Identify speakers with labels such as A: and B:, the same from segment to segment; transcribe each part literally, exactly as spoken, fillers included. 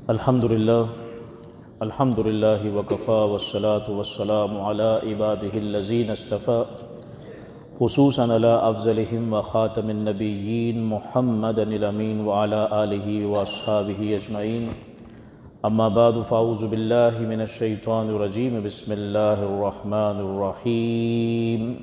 A: الحمد لله الحمد لله وكفى والصلاة والسلام على عباده الذين اصطفى خصوصا على أفضلهم وخاتم النبيين محمد الأمين وعلى آله وأصحابه أجمعين. أما بعد فأعوذ بالله من الشيطان الرجيم. بسم الله الرحمن الرحيم.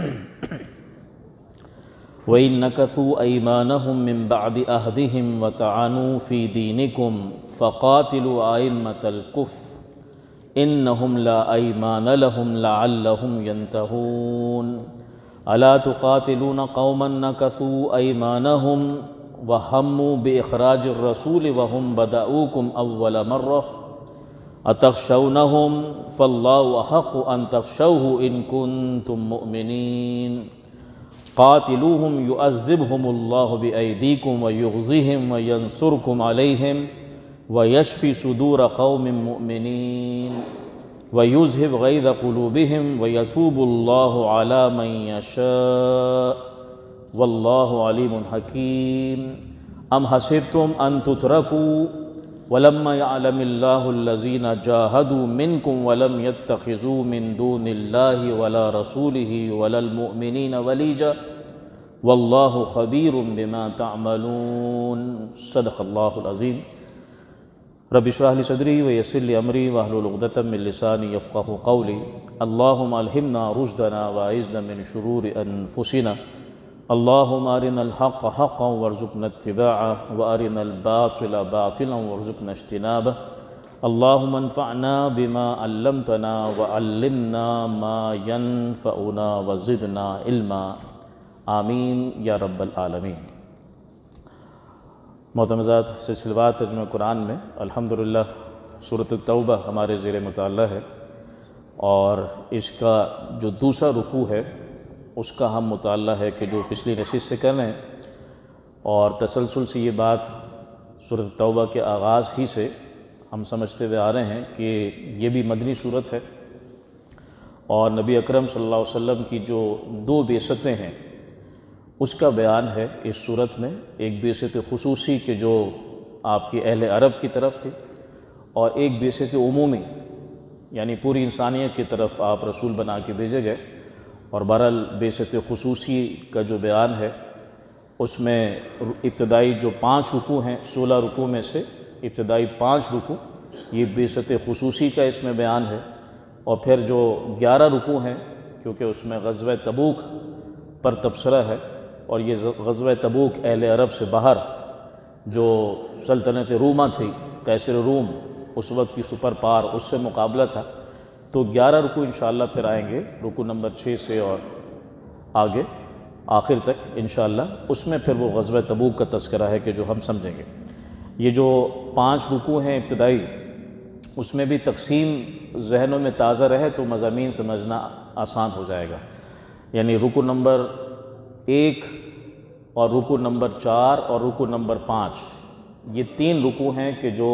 A: وَإِن نَكَثُوا أَيْمَانَهُم مِّن بَعْدِ عَهْدِهِمْ وَطَعَنُوا فِي دِينِكُمْ فَقَاتِلُوا أَئِمَّةَ الْكُفْرِ إِنَّهُمْ لَا أَيْمَانَ لَهُمْ لَعَلَّهُمْ يَنْتَهُونَ. أَلَا تُقَاتِلُونَ قَوْمًا نَكَثُوا أَيْمَانَهُمْ وَهَمُّوا بِإِخْرَاجِ الرَّسُولِ وَهُمْ بَدَؤُوكُمْ أَوَّلَ مَرَّةٍ أَتَخْشَوْنَهُمْ فَاللَّهُ أَحَقُّ أَن تَخْشَوْهُ إِن كُنتُم مُّؤْمِنِينَ. قاتلوهم يعذبهم الله بأيديكم ويغزهم وينصركم عليهم ويشفي صدور قوم مؤمنين ويذهب غيظ قلوبهم ويتوب الله على من يشاء والله عليم حكيم. أم حسبتم أن تتركوا ولما يعلم الله الذين جاهدوا منكم ولم يتخذوا من دون الله ولا رسوله ولا المؤمنين وليجا والله خبير بما تعملون. صدق الله العظيم. رب اشرح لي صدري ويسر لي أمري واحلل عقدة من لساني يفقهوا قولي. اللهم ألهمنا رشدنا وأعذنا من شرور أنفسنا. اللهم أرنا الحق حقا وارزقنا اتباعه وأرنا الباطل باطلا وارزقنا اجتنابه. اللهم انفعنا بما علمتنا وعلمنا ما ينفعنا وزدنا علما. آمین یا رب العالمین. معتمدات سلسلوات ترجمہ قرآن میں الحمدللہ سورۃ التوبہ ہمارے زیر مطالعہ ہے، اور اس کا جو دوسرا رکوع ہے اس کا ہم مطالعہ ہے کہ جو پچھلی نشست سے کر رہے ہیں، اور تسلسل سے یہ بات سورۃ التوبہ کے آغاز ہی سے ہم سمجھتے ہوئے آ رہے ہیں کہ یہ بھی مدنی صورت ہے، اور نبی اکرم صلی اللہ علیہ وسلم کی جو دو بعثتیں ہیں اس کا بیان ہے اس صورت میں. ایک بعثت خصوصی کہ جو آپ کی اہل عرب کی طرف تھی، اور ایک بعثت عمومی یعنی پوری انسانیت کی طرف آپ رسول بنا کے بھیجے گئے. اور بہرحال بعثت خصوصی کا جو بیان ہے اس میں ابتدائی جو پانچ رکوع ہیں، سولہ رکوع میں سے ابتدائی پانچ رکوع یہ بعثت خصوصی کا اس میں بیان ہے، اور پھر جو گیارہ رکوع ہیں کیونکہ اس میں غزوہ تبوک پر تبصرہ ہے، اور یہ غزوہ تبوک اہل عرب سے باہر جو سلطنت رومہ تھی، قیصر روم اس وقت کی سپر پار، اس سے مقابلہ تھا. تو گیارہ رکوع انشاءاللہ پھر آئیں گے، رکوع نمبر چھ سے اور آگے آخر تک انشاءاللہ. اس میں پھر وہ غزوہ تبوک کا تذکرہ ہے کہ جو ہم سمجھیں گے. یہ جو پانچ رکوع ہیں ابتدائی، اس میں بھی تقسیم ذہنوں میں تازہ رہے تو مضامین سمجھنا آسان ہو جائے گا. یعنی رکوع نمبر ایک اور رکوع نمبر چار اور رکوع نمبر پانچ یہ تین رکوع ہیں کہ جو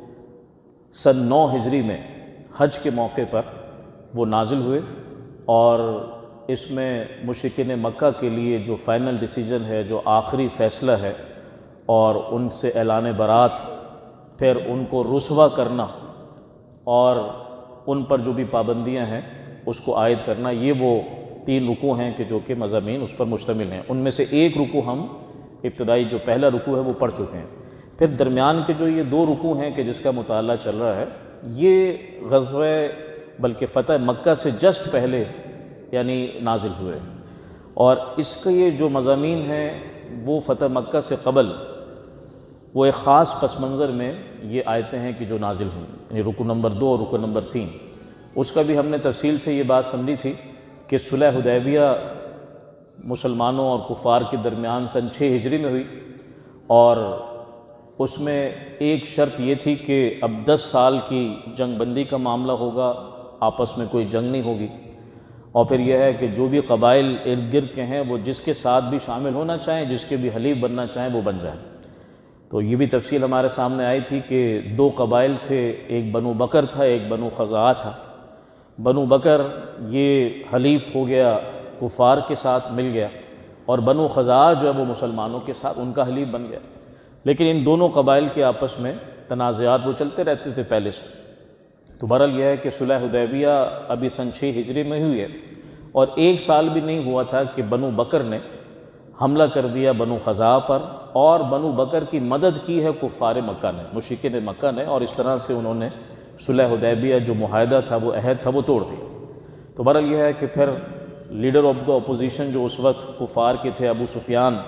A: سن نو ہجری میں حج کے موقع پر وہ نازل ہوئے، اور اس میں مشرکین مکہ کے لیے جو فائنل ڈیسیجن ہے، جو آخری فیصلہ ہے، اور ان سے اعلان برات، پھر ان کو رسوا کرنا اور ان پر جو بھی پابندیاں ہیں اس کو عائد کرنا، یہ وہ تین رکوع ہیں کہ جو کہ مضامین اس پر مشتمل ہیں. ان میں سے ایک رکوع ہم ابتدائی جو پہلا رکوع ہے وہ پڑھ چکے ہیں. پھر درمیان کے جو یہ دو رکوع ہیں کہ جس کا مطالعہ چل رہا ہے، یہ غزوہ بلکہ فتح مکہ سے جسٹ پہلے یعنی نازل ہوئے، اور اس کا یہ جو مضامین ہیں وہ فتح مکہ سے قبل وہ ایک خاص پس منظر میں یہ آیتیں ہیں کہ جو نازل ہوئیں، یعنی رکوع نمبر دو اور رکوع نمبر تین. اس کا بھی ہم نے تفصیل سے یہ بات سمجھی تھی کہ صلح حدیبیہ مسلمانوں اور کفار کے درمیان سن چھ ہجری میں ہوئی، اور اس میں ایک شرط یہ تھی کہ اب دس سال کی جنگ بندی کا معاملہ ہوگا، آپس میں کوئی جنگ نہیں ہوگی. اور پھر یہ ہے کہ جو بھی قبائل ارد گرد کے ہیں وہ جس کے ساتھ بھی شامل ہونا چاہیں، جس کے بھی حلیف بننا چاہیں وہ بن جائیں. تو یہ بھی تفصیل ہمارے سامنے آئی تھی کہ دو قبائل تھے، ایک بنو بکر تھا، ایک بنو خزاعہ تھا. بنو بکر یہ حلیف ہو گیا، کفار کے ساتھ مل گیا، اور بنو خزاعہ جو ہے وہ مسلمانوں کے ساتھ ان کا حلیف بن گیا. لیکن ان دونوں قبائل کے آپس میں تنازعات وہ چلتے رہتے تھے پہلے سے۔ تو بہرحال یہ ہے کہ صلح حدیبیہ ابھی سن چھ ہجری میں ہوئی ہے، اور ایک سال بھی نہیں ہوا تھا کہ بنو بکر نے حملہ کر دیا بنو خزاعہ پر، اور بنو بکر کی مدد کی ہے کفار مکہ نے، مشرکین مکہ نے، اور اس طرح سے انہوں نے صلح حدیبیہ جو معاہدہ تھا، وہ عہد تھا، وہ توڑ دیا۔ تو بہرحال یہ ہے کہ پھر لیڈر آف دا اپوزیشن جو اس وقت کفار کے تھے، ابو سفیان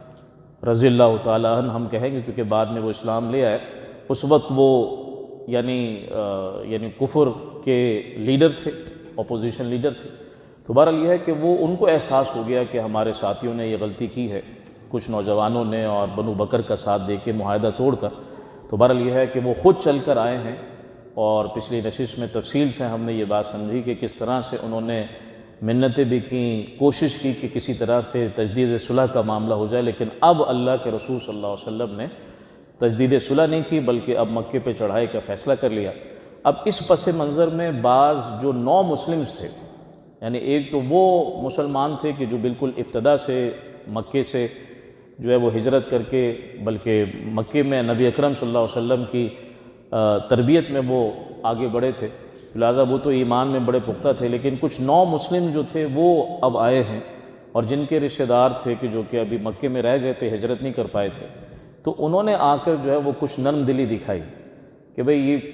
A: رضی اللہ تعالیٰ عنہ ہم کہیں گے کیونکہ بعد میں وہ اسلام لے آئے، اس وقت وہ یعنی یعنی کفر کے لیڈر تھے، اپوزیشن لیڈر تھے۔ تو بہرحال یہ ہے کہ وہ ان کو احساس ہو گیا کہ ہمارے ساتھیوں نے یہ غلطی کی ہے، کچھ نوجوانوں نے، اور بنو بکر کا ساتھ دے کے معاہدہ توڑ کر۔ تو بہرحال یہ ہے کہ وہ خود چل کر آئے ہیں، اور پچھلی نشست میں تفصیل سے ہم نے یہ بات سمجھی کہ کس طرح سے انہوں نے منتیں بھی کیں، کوشش کی کہ کسی طرح سے تجدید صلح کا معاملہ ہو جائے، لیکن اب اللہ کے رسول صلی اللہ علیہ وسلم نے تجدید صلح نہیں کی، بلکہ اب مکے پہ چڑھائی کا فیصلہ کر لیا۔ اب اس پس منظر میں بعض جو نو مسلمز تھے، یعنی ایک تو وہ مسلمان تھے کہ جو بالکل ابتدا سے مکے سے جو ہے وہ ہجرت کر کے، بلکہ مکے میں نبی اکرم صلی اللہ علیہ وسلم کی تربیت میں وہ آگے بڑھے تھے، لہٰذا وہ تو ایمان میں بڑے پختہ تھے، لیکن کچھ نو مسلم جو تھے وہ اب آئے ہیں، اور جن کے رشتہ دار تھے کہ جو کہ ابھی مکے میں رہ گئے تھے، ہجرت نہیں کر پائے تھے، تو انہوں نے آ کر جو ہے وہ کچھ نرم دلی دکھائی کہ بھئی یہ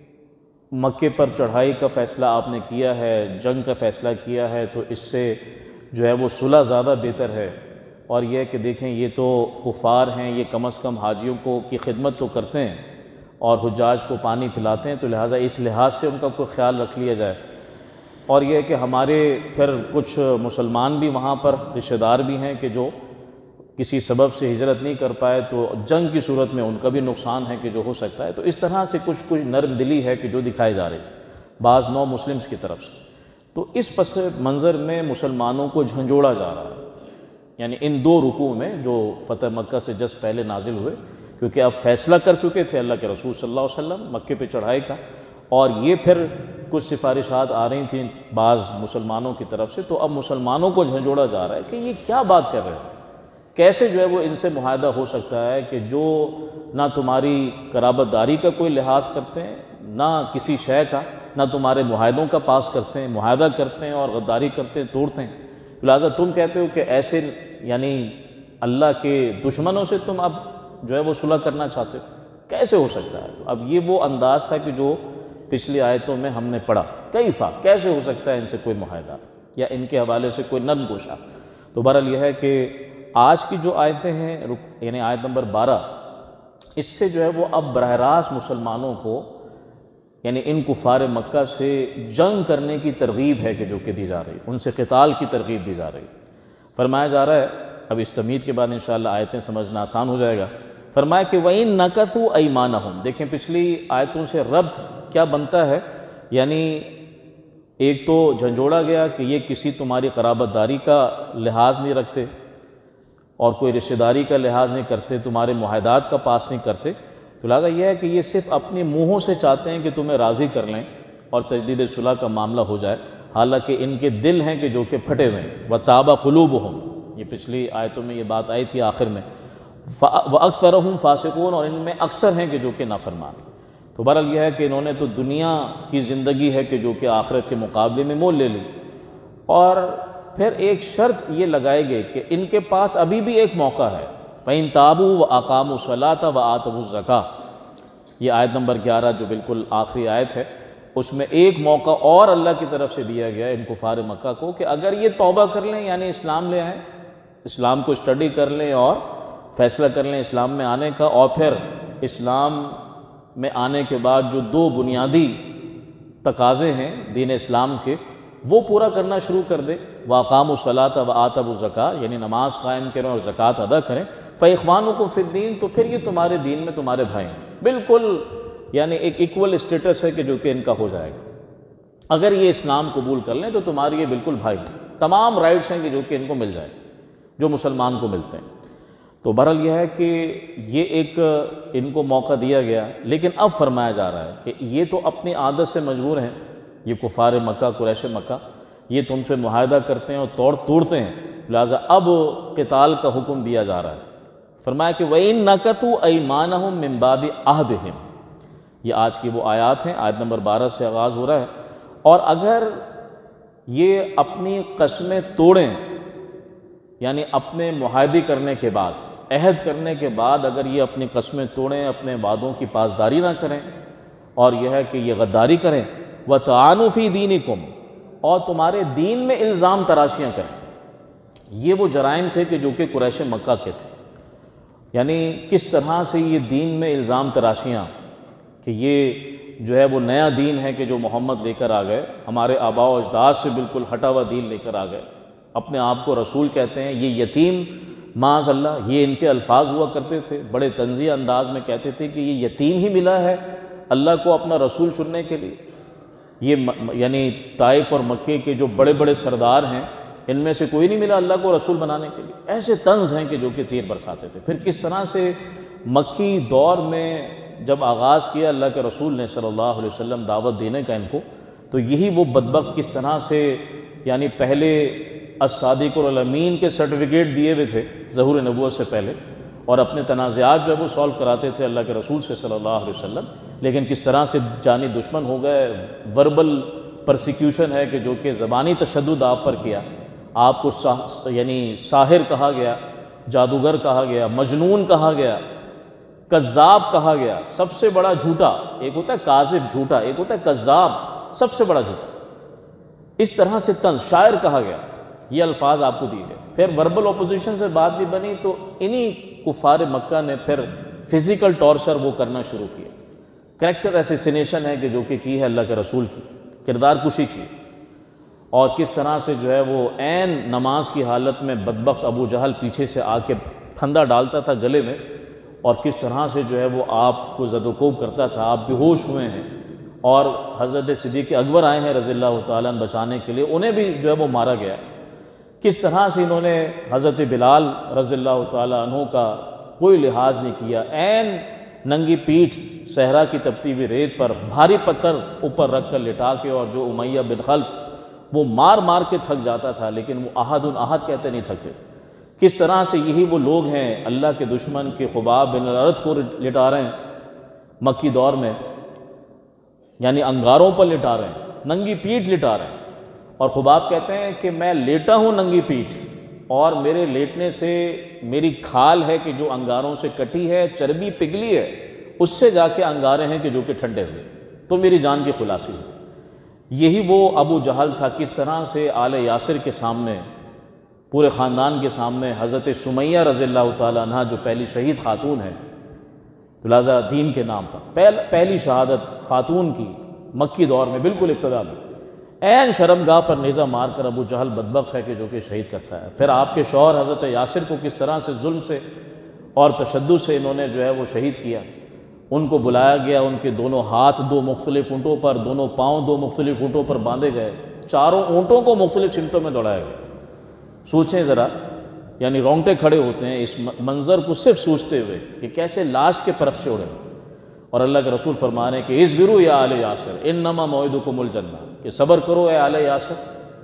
A: مکے پر چڑھائی کا فیصلہ آپ نے کیا ہے، جنگ کا فیصلہ کیا ہے، تو اس سے جو ہے وہ صلح زیادہ بہتر ہے، اور یہ کہ دیکھیں یہ تو کفار ہیں، یہ کم از کم حاجیوں کو کی خدمت تو کرتے ہیں اور حجاج کو پانی پلاتے ہیں، تو لہٰذا اس لحاظ سے ان کا کوئی خیال رکھ لیا جائے، اور یہ کہ ہمارے پھر کچھ مسلمان بھی وہاں پر رشتہ دار بھی ہیں کہ جو کسی سبب سے ہجرت نہیں کر پائے، تو جنگ کی صورت میں ان کا بھی نقصان ہے کہ جو ہو سکتا ہے، تو اس طرح سے کچھ کچھ نرم دلی ہے کہ جو دکھائی جا رہی تھی بعض نو مسلمز کی طرف سے۔ تو اس پس منظر میں مسلمانوں کو جھنجھوڑا جا رہا ہے، یعنی ان دو رکوع میں جو فتح مکہ سے جس پہلے نازل ہوئے، کیونکہ اب فیصلہ کر چکے تھے اللہ کے رسول صلی اللہ علیہ وسلم مکے پہ چڑھائی کا، اور یہ پھر کچھ سفارشات آ رہی تھیں بعض مسلمانوں کی طرف سے، تو اب مسلمانوں کو جھنجھوڑا جا رہا ہے کہ یہ کیا بات کر رہے ہیں، کیسے جو ہے وہ ان سے معاہدہ ہو سکتا ہے کہ جو نہ تمہاری قرابت داری کا کوئی لحاظ کرتے ہیں، نہ کسی شے کا، نہ تمہارے معاہدوں کا پاس کرتے ہیں، معاہدہ کرتے ہیں اور غداری کرتے ہیں، توڑتے ہیں، لہٰذا تم کہتے ہو کہ ایسے یعنی اللہ کے دشمنوں سے تم اب جو ہے وہ صلح کرنا چاہتے ہو، کیسے ہو سکتا ہے؟ تو اب یہ وہ انداز تھا کہ جو پچھلی آیتوں میں ہم نے پڑھا، کیفا، کیسے ہو سکتا ہے ان سے کوئی معاہدہ یا ان کے حوالے سے کوئی نرم گوشہ۔ تو بہرحال یہ ہے کہ آج کی جو آیتیں ہیں یعنی آیت نمبر بارہ، اس سے جو ہے وہ اب براہ راست مسلمانوں کو یعنی ان کفار مکہ سے جنگ کرنے کی ترغیب ہے کہ جو کہ دی جا رہی، ان سے قتال کی ترغیب دی جا رہی۔ فرمایا جا رہا ہے، اب اس تمہید کے بعد انشاءاللہ آیتیں سمجھنا آسان ہو جائے گا، فرمایا کہ وَإِن نَكَثُوا أَيْمَانَهُمْ، دیکھیں پچھلی آیتوں سے ربط کیا بنتا ہے، یعنی ایک تو جھنجھوڑا گیا کہ یہ کسی تمہاری قرابت داری کا لحاظ نہیں رکھتے اور کوئی رشتہ داری کا لحاظ نہیں کرتے، تمہارے معاہدات کا پاس نہیں کرتے، تو لہٰذا یہ ہے کہ یہ صرف اپنے منہوں سے چاہتے ہیں کہ تمہیں راضی کر لیں اور تجدید صلح کا معاملہ ہو جائے، حالانکہ ان کے دل ہیں کہ جو کہ پھٹے ہوئے ہیں، وَتَابَ قُلُوبُهُمْ، یہ پچھلی آیتوں میں یہ بات آئی تھی آخر میں، وَأَكْثَرُهُمْ فَاسِقُونَ، اور ان میں اکثر ہیں کہ جو کہ نافرمان۔ تو بہرحال یہ ہے کہ انہوں نے تو دنیا کی زندگی ہے کہ جو کہ آخرت کے مقابلے میں مول لے لی، اور پھر ایک شرط یہ لگائے گئے کہ ان کے پاس ابھی بھی ایک موقع ہے، فَإِن تَابُوا وَأَقَامُوا الصَّلَاةَ وَآتَوُا الزَّكَاةَ، یہ آیت نمبر گیارہ جو بالکل آخری آیت ہے، اس میں ایک موقع اور اللہ کی طرف سے دیا گیا ان کفار مکہ کو کہ اگر یہ توبہ کر لیں، یعنی اسلام لے آئیں، اسلام کو اسٹڈی کر لیں اور فیصلہ کر لیں اسلام میں آنے کا، اور پھر اسلام میں آنے کے بعد جو دو بنیادی تقاضے ہیں دین اسلام کے وہ پورا کرنا شروع کر دے، وَأَقَامُوا الصَّلَاةَ وَآتَوُا الزَّكَاةَ، یعنی نماز قائم کریں اور زکوٰۃ ادا کریں، فَإِخْوَانُكُمْ فِي الدِّينِ، تو پھر یہ تمہارے دین میں تمہارے بھائی ہیں، بالکل یعنی ایک ایکول اسٹیٹس ہے کہ جو کہ ان کا ہو جائے گا، اگر یہ اسلام قبول کر لیں تو تمہاری یہ بالکل بھائی ہیں، تمام رائٹس ہیں کہ جو کہ ان کو مل جائے جو مسلمان کو ملتے ہیں۔ تو بہرحال یہ ہے کہ یہ ایک ان کو موقع دیا گیا، لیکن اب فرمایا جا رہا ہے کہ یہ تو اپنی عادت سے مجبور ہیں، یہ کفار مکہ، قریش مکہ، یہ تم سے معاہدہ کرتے ہیں اور توڑ توڑتے ہیں، لہٰذا اب قتال کا حکم دیا جا رہا ہے۔ فرمایا کہ وَإِن نَكَثُوا أَيْمَانَهُمْ مِن بَعْدِ عَهْدِهِمْ، یہ آج کی وہ آیات ہیں، آیت نمبر بارہ سے آغاز ہو رہا ہے۔ اور اگر یہ اپنی قسمیں توڑیں، یعنی اپنے معاہدے کرنے کے بعد، عہد کرنے کے بعد اگر یہ اپنی قسمیں توڑیں، اپنے وعدوں کی پاسداری نہ کریں، اور یہ ہے کہ یہ غداری کریں، وَطَعَنُوا فِي دِينِكُمْ، اور تمہارے دین میں الزام تراشیاں کریں۔ یہ وہ جرائم تھے کہ جو کہ قریش مکہ کے تھے، یعنی کس طرح سے یہ دین میں الزام تراشیاں، کہ یہ جو ہے وہ نیا دین ہے کہ جو محمد لے کر آ گئے، ہمارے آباء و اجداد سے بالکل ہٹا ہوا دین لے کر آ گئے، اپنے آپ کو رسول کہتے ہیں، یہ یتیم معاذ اللہ، یہ ان کے الفاظ ہوا کرتے تھے، بڑے طنزیہ انداز میں کہتے تھے کہ یہ یتیم ہی ملا ہے اللہ کو اپنا رسول چننے کے لیے۔ یہ یعنی طائف اور مکے کے جو بڑے بڑے سردار ہیں، ان میں سے کوئی نہیں ملا اللہ کو رسول بنانے کے لیے۔ ایسے طنز ہیں کہ جو کہ تیر برساتے تھے۔ پھر کس طرح سے مکی دور میں جب آغاز کیا اللہ کے رسول نے صلی اللہ علیہ وسلم دعوت دینے کا ان کو، تو یہی وہ بدبخت کس طرح سے یعنی پہلے الصادق الامین کے سرٹیفکیٹ دیے ہوئے تھے ظہور نبوت سے پہلے، اور اپنے تنازعات جو ہے وہ سولو کراتے تھے اللہ کے رسول سے صلی اللہ علیہ وسلم، لیکن کس طرح سے جانی دشمن ہو گئے۔ وربل پرسیکیوشن ہے کہ جو کہ زبانی تشدد آپ پر کیا، آپ کو ساہ یعنی ساحر کہا گیا، جادوگر کہا گیا، مجنون کہا گیا، کذاب کہا گیا، سب سے بڑا جھوٹا، ایک ہوتا ہے کاذب جھوٹا، ایک ہوتا ہے کذاب، سب سے بڑا جھوٹا، اس طرح سے طنز، شاعر کہا گیا، یہ الفاظ آپ کو دیے گئے۔ پھر وربل اپوزیشن سے بات نہیں بنی تو انہی کفار مکہ نے پھر فزیکل ٹارچر وہ کرنا شروع کیا، کریکٹر ایسیسینیشن ہے کہ جو کہ کی ہے اللہ کے رسول کی، کردار کشی کی، اور کس طرح سے جو ہے وہ عین نماز کی حالت میں بدبخت ابو جہل پیچھے سے آ کے پھندا ڈالتا تھا گلے میں، اور کس طرح سے جو ہے وہ آپ کو زد و کوب کرتا تھا، آپ بے ہوش ہوئے ہیں، اور حضرت صدیق اکبر آئے ہیں رضی اللہ تعالیٰ عنہ بچانے کے لیے، انہیں بھی جو ہے وہ مارا گیا۔ کس طرح سے انہوں نے حضرت بلال رضی اللہ تعالیٰ عنہ کا کوئی لحاظ نہیں کیا، عین ننگی پیٹھ صحرا کی تپتی ہوئی ریت پر بھاری پتھر اوپر رکھ کر لٹا کے، اور جو امیہ بن خلف وہ مار مار کے تھک جاتا تھا لیکن وہ احد احد کہتے نہیں تھکتے تھے۔ کس طرح سے یہی وہ لوگ ہیں اللہ کے دشمن کے خباب بن الارت کو لٹا رہے ہیں مکی دور میں، یعنی انگاروں پر لٹا رہے ہیں، ننگی پیٹھ لٹا رہے ہیں، اور خباب کہتے ہیں کہ میں لیٹا ہوں ننگی پیٹھ، اور میرے لیٹنے سے میری کھال ہے کہ جو انگاروں سے کٹی ہے، چربی پگھلی ہے، اس سے جا کے انگارے ہیں کہ جو کہ ٹھنڈے ہوئے، تو میری جان کی خلاصی ہے۔ یہی وہ ابو جہل تھا، کس طرح سے آل یاسر کے سامنے، پورے خاندان کے سامنے حضرت سمیہ رضی اللہ تعالیٰ عنہ جو پہلی شہید خاتون ہے، تو لہٰذا دین کے نام پر پہل پہلی شہادت خاتون کی مکی دور میں بالکل ابتدا میں، عین شرمگاہ پر نیزہ مار کر ابو جہل بدبخت ہے کہ جو کہ شہید کرتا ہے۔ پھر آپ کے شوہر حضرت یاسر کو کس طرح سے ظلم سے اور تشدد سے انہوں نے جو ہے وہ شہید کیا، ان کو بلایا گیا، ان کے دونوں ہاتھ دو مختلف اونٹوں پر، دونوں پاؤں دو مختلف اونٹوں پر باندھے گئے، چاروں اونٹوں کو مختلف سمتوں میں دوڑایا گیا۔ سوچیں ذرا، یعنی رونگٹے کھڑے ہوتے ہیں اس منظر کو صرف سوچتے ہوئے کہ کیسے لاش کے پرخچے اڑے، اور اللہ کے رسول فرما رہے ہیں کہ اصبروا یا آل یاسر انما موعدکم الجنہ، کہ صبر کرو اے آل یاسر،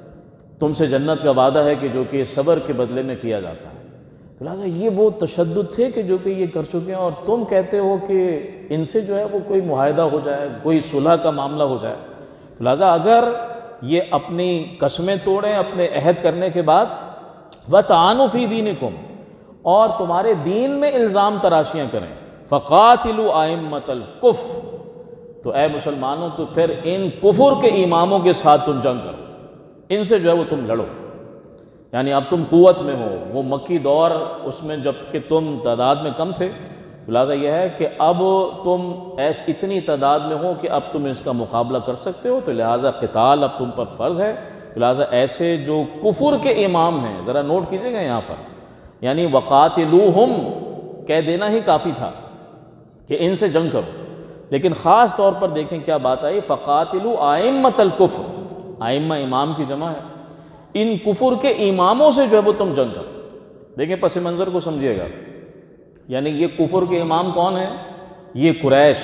A: تم سے جنت کا وعدہ ہے کہ جو کہ صبر کے بدلے میں کیا جاتا ہے۔ تو لہٰذا یہ وہ تشدد تھے کہ جو کہ یہ کر چکے ہیں، اور تم کہتے ہو کہ ان سے جو ہے وہ کوئی معاہدہ ہو جائے، کوئی صلح کا معاملہ ہو جائے۔ تو لہٰذا اگر یہ اپنی قسمیں توڑیں اپنے عہد کرنے کے بعد، وَطَعَنُوا فِي دِينِكُمْ، اور تمہارے دین میں الزام تراشیاں کریں، فَقَاتِلُوا أَئِمَّةَ الْكُفْرِ، تو اے مسلمانوں تو پھر ان کفر کے اماموں کے ساتھ تم جنگ کرو، ان سے جو ہے وہ تم لڑو، یعنی اب تم قوت میں ہو۔ وہ مکی دور اس میں جب کہ تم تعداد میں کم تھے، لہٰذا یہ ہے کہ اب تم ایس اتنی تعداد میں ہو کہ اب تم اس کا مقابلہ کر سکتے ہو، تو لہٰذا قتال اب تم پر فرض ہے۔ لہٰذا ایسے جو کفر کے امام ہیں، ذرا نوٹ کیجئے گا یہاں پر، یعنی وقاتلوہم کہہ دینا ہی کافی تھا کہ ان سے جنگ کرو، لیکن خاص طور پر دیکھیں کیا بات آئی، فقاتلوا ائمۃ الکفر، ائمہ امام کی جمع ہے، ان کفر کے اماموں سے جو ہے وہ تم جنگ کرو۔ دیکھیں پس منظر کو سمجھیے گا، یعنی یہ کفر کے امام کون ہیں؟ یہ قریش،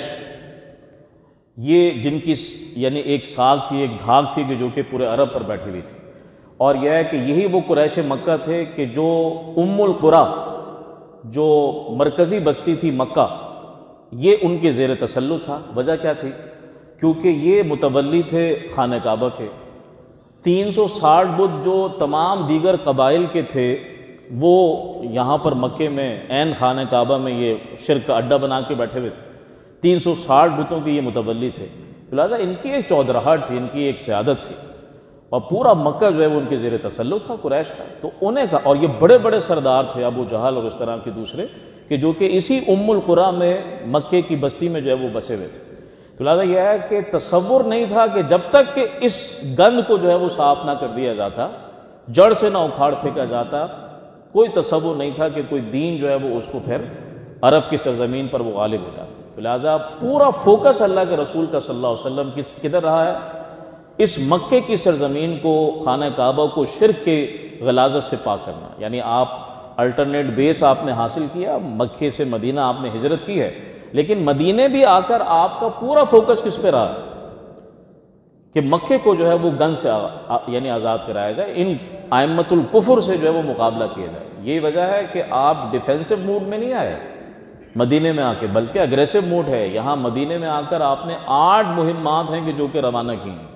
A: یہ جن کی یعنی ایک ساکھ تھی، ایک دھاک تھی کہ جو کہ پورے عرب پر بیٹھی ہوئی تھی، اور یہ ہے کہ یہی وہ قریش مکہ تھے کہ جو ام القریٰ، جو مرکزی بستی تھی مکہ، یہ ان کے زیر تسلط تھا۔ وجہ کیا تھی؟ کیونکہ یہ متولی تھے خانہ کعبہ کے، تین سو ساٹھ بت جو تمام دیگر قبائل کے تھے وہ یہاں پر مکے میں عین خانہ کعبہ میں یہ شرک کا اڈا بنا کے بیٹھے ہوئے تھے، تین سو ساٹھ بتوں کے یہ متولی تھے، لہٰذا ان کی ایک چودراہٹ تھی، ان کی ایک سیادت تھی، اور پورا مکہ جو ہے وہ ان کے زیر تسلط تھا قریش کا۔ تو انہیں کا، اور یہ بڑے بڑے سردار تھے ابو جہل اور اس طرح کے دوسرے، کہ جو کہ اسی ام القریٰ میں مکے کی بستی میں جو ہے وہ بسے ہوئے تھے۔ تو لہٰذا یہ ہے کہ تصور نہیں تھا کہ جب تک کہ اس گند کو جو ہے وہ صاف نہ کر دیا جاتا، جڑ سے نہ اکھاڑ پھینکا جاتا، کوئی تصور نہیں تھا کہ کوئی دین جو ہے وہ اس کو پھر عرب کی سرزمین پر وہ غالب ہو جاتا۔ تو لہٰذا پورا فوکس اللہ کے رسول کا صلی اللہ علیہ وسلم کس کدھر رہا ہے؟ اس مکے کی سرزمین کو، خانہ کعبہ کو شرک کے غلاظت سے پاک کرنا۔ یعنی آپ الٹرنیٹ بیس آپ نے حاصل کیا، مکے سے مدینہ آپ نے ہجرت کی ہے، لیکن مدینے بھی آ کر آپ کا پورا فوکس کس پہ رہا کہ مکے کو جو ہے وہ گند سے یعنی آزاد کرایا جائے، ان ائمۃ الکفر سے جو ہے وہ مقابلہ کیا جائے۔ یہی وجہ ہے کہ آپ ڈیفینسو موڈ میں نہیں آئے مدینے میں آ کے، بلکہ اگریسو موڈ ہے۔ یہاں مدینے میں آ کر آپ نے آٹھ مہمات ہیں کہ جو کہ روانہ کی ہیں،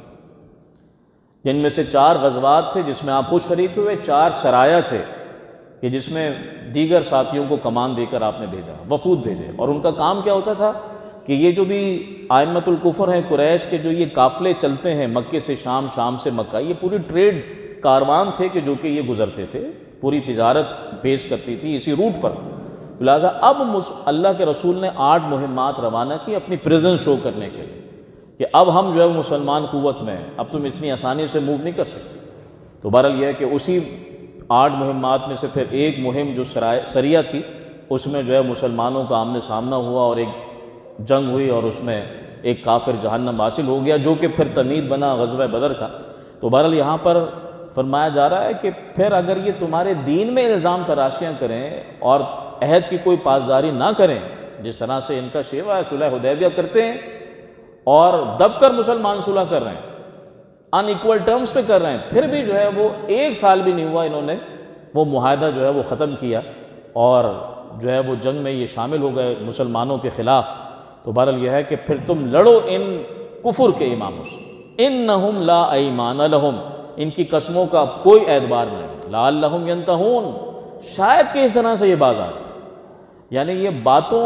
A: جن میں سے چار غزوات تھے جس میں آپ خود شریک ہوئے، چار سرایا تھے کہ جس میں دیگر ساتھیوں کو کمان دے کر آپ نے بھیجا، وفود بھیجے۔ اور ان کا کام کیا ہوتا تھا کہ یہ جو بھی ائمۃ الکفر ہیں قریش کے، جو یہ قافلے چلتے ہیں مکے سے شام، شام سے مکہ، یہ پوری ٹریڈ کاروان تھے کہ جو کہ یہ گزرتے تھے، پوری تجارت پیش کرتی تھی اسی روٹ پر۔ لہٰذا اب اللہ کے رسول نے آٹھ مہمات روانہ کی اپنی پریزنس شو کرنے کے لیے کہ اب ہم جو ہے وہ مسلمان قوت میں ہیں، اب تم اتنی آسانی سے موو نہیں کر سکتے۔ تو بہرحال یہ ہے کہ اسی آٹھ مہمات میں سے پھر ایک مہم جو سریہ تھی، اس میں جو ہے مسلمانوں کا آمنے سامنا ہوا اور ایک جنگ ہوئی، اور اس میں ایک کافر جہنم حاصل ہو گیا، جو کہ پھر تمہید بنا غزوہ بدر کا۔ تو بہرحال یہاں پر فرمایا جا رہا ہے کہ پھر اگر یہ تمہارے دین میں الزام تراشیاں کریں اور عہد کی کوئی پاسداری نہ کریں، جس طرح سے ان کا شیوا ہے، صلح حدیبیہ کرتے ہیں اور دب کر مسلمان صلح کر رہے ہیں، ان ایکول ٹرمز پہ کر رہے ہیں، پھر بھی جو ہے وہ ایک سال بھی نہیں ہوا انہوں نے وہ معاہدہ جو ہے وہ ختم کیا اور جو ہے وہ جنگ میں یہ شامل ہو گئے مسلمانوں کے خلاف۔ تو بہرحال یہ ہے کہ پھر تم لڑو ان کفر کے اماموں سے، انہم لا ایمان لہم، ان کی قسموں کا کوئی اعتبار نہیں، لعلہم ینتہون، شاید کہ اس طرح سے یہ باز آ جائے۔ یعنی یہ باتوں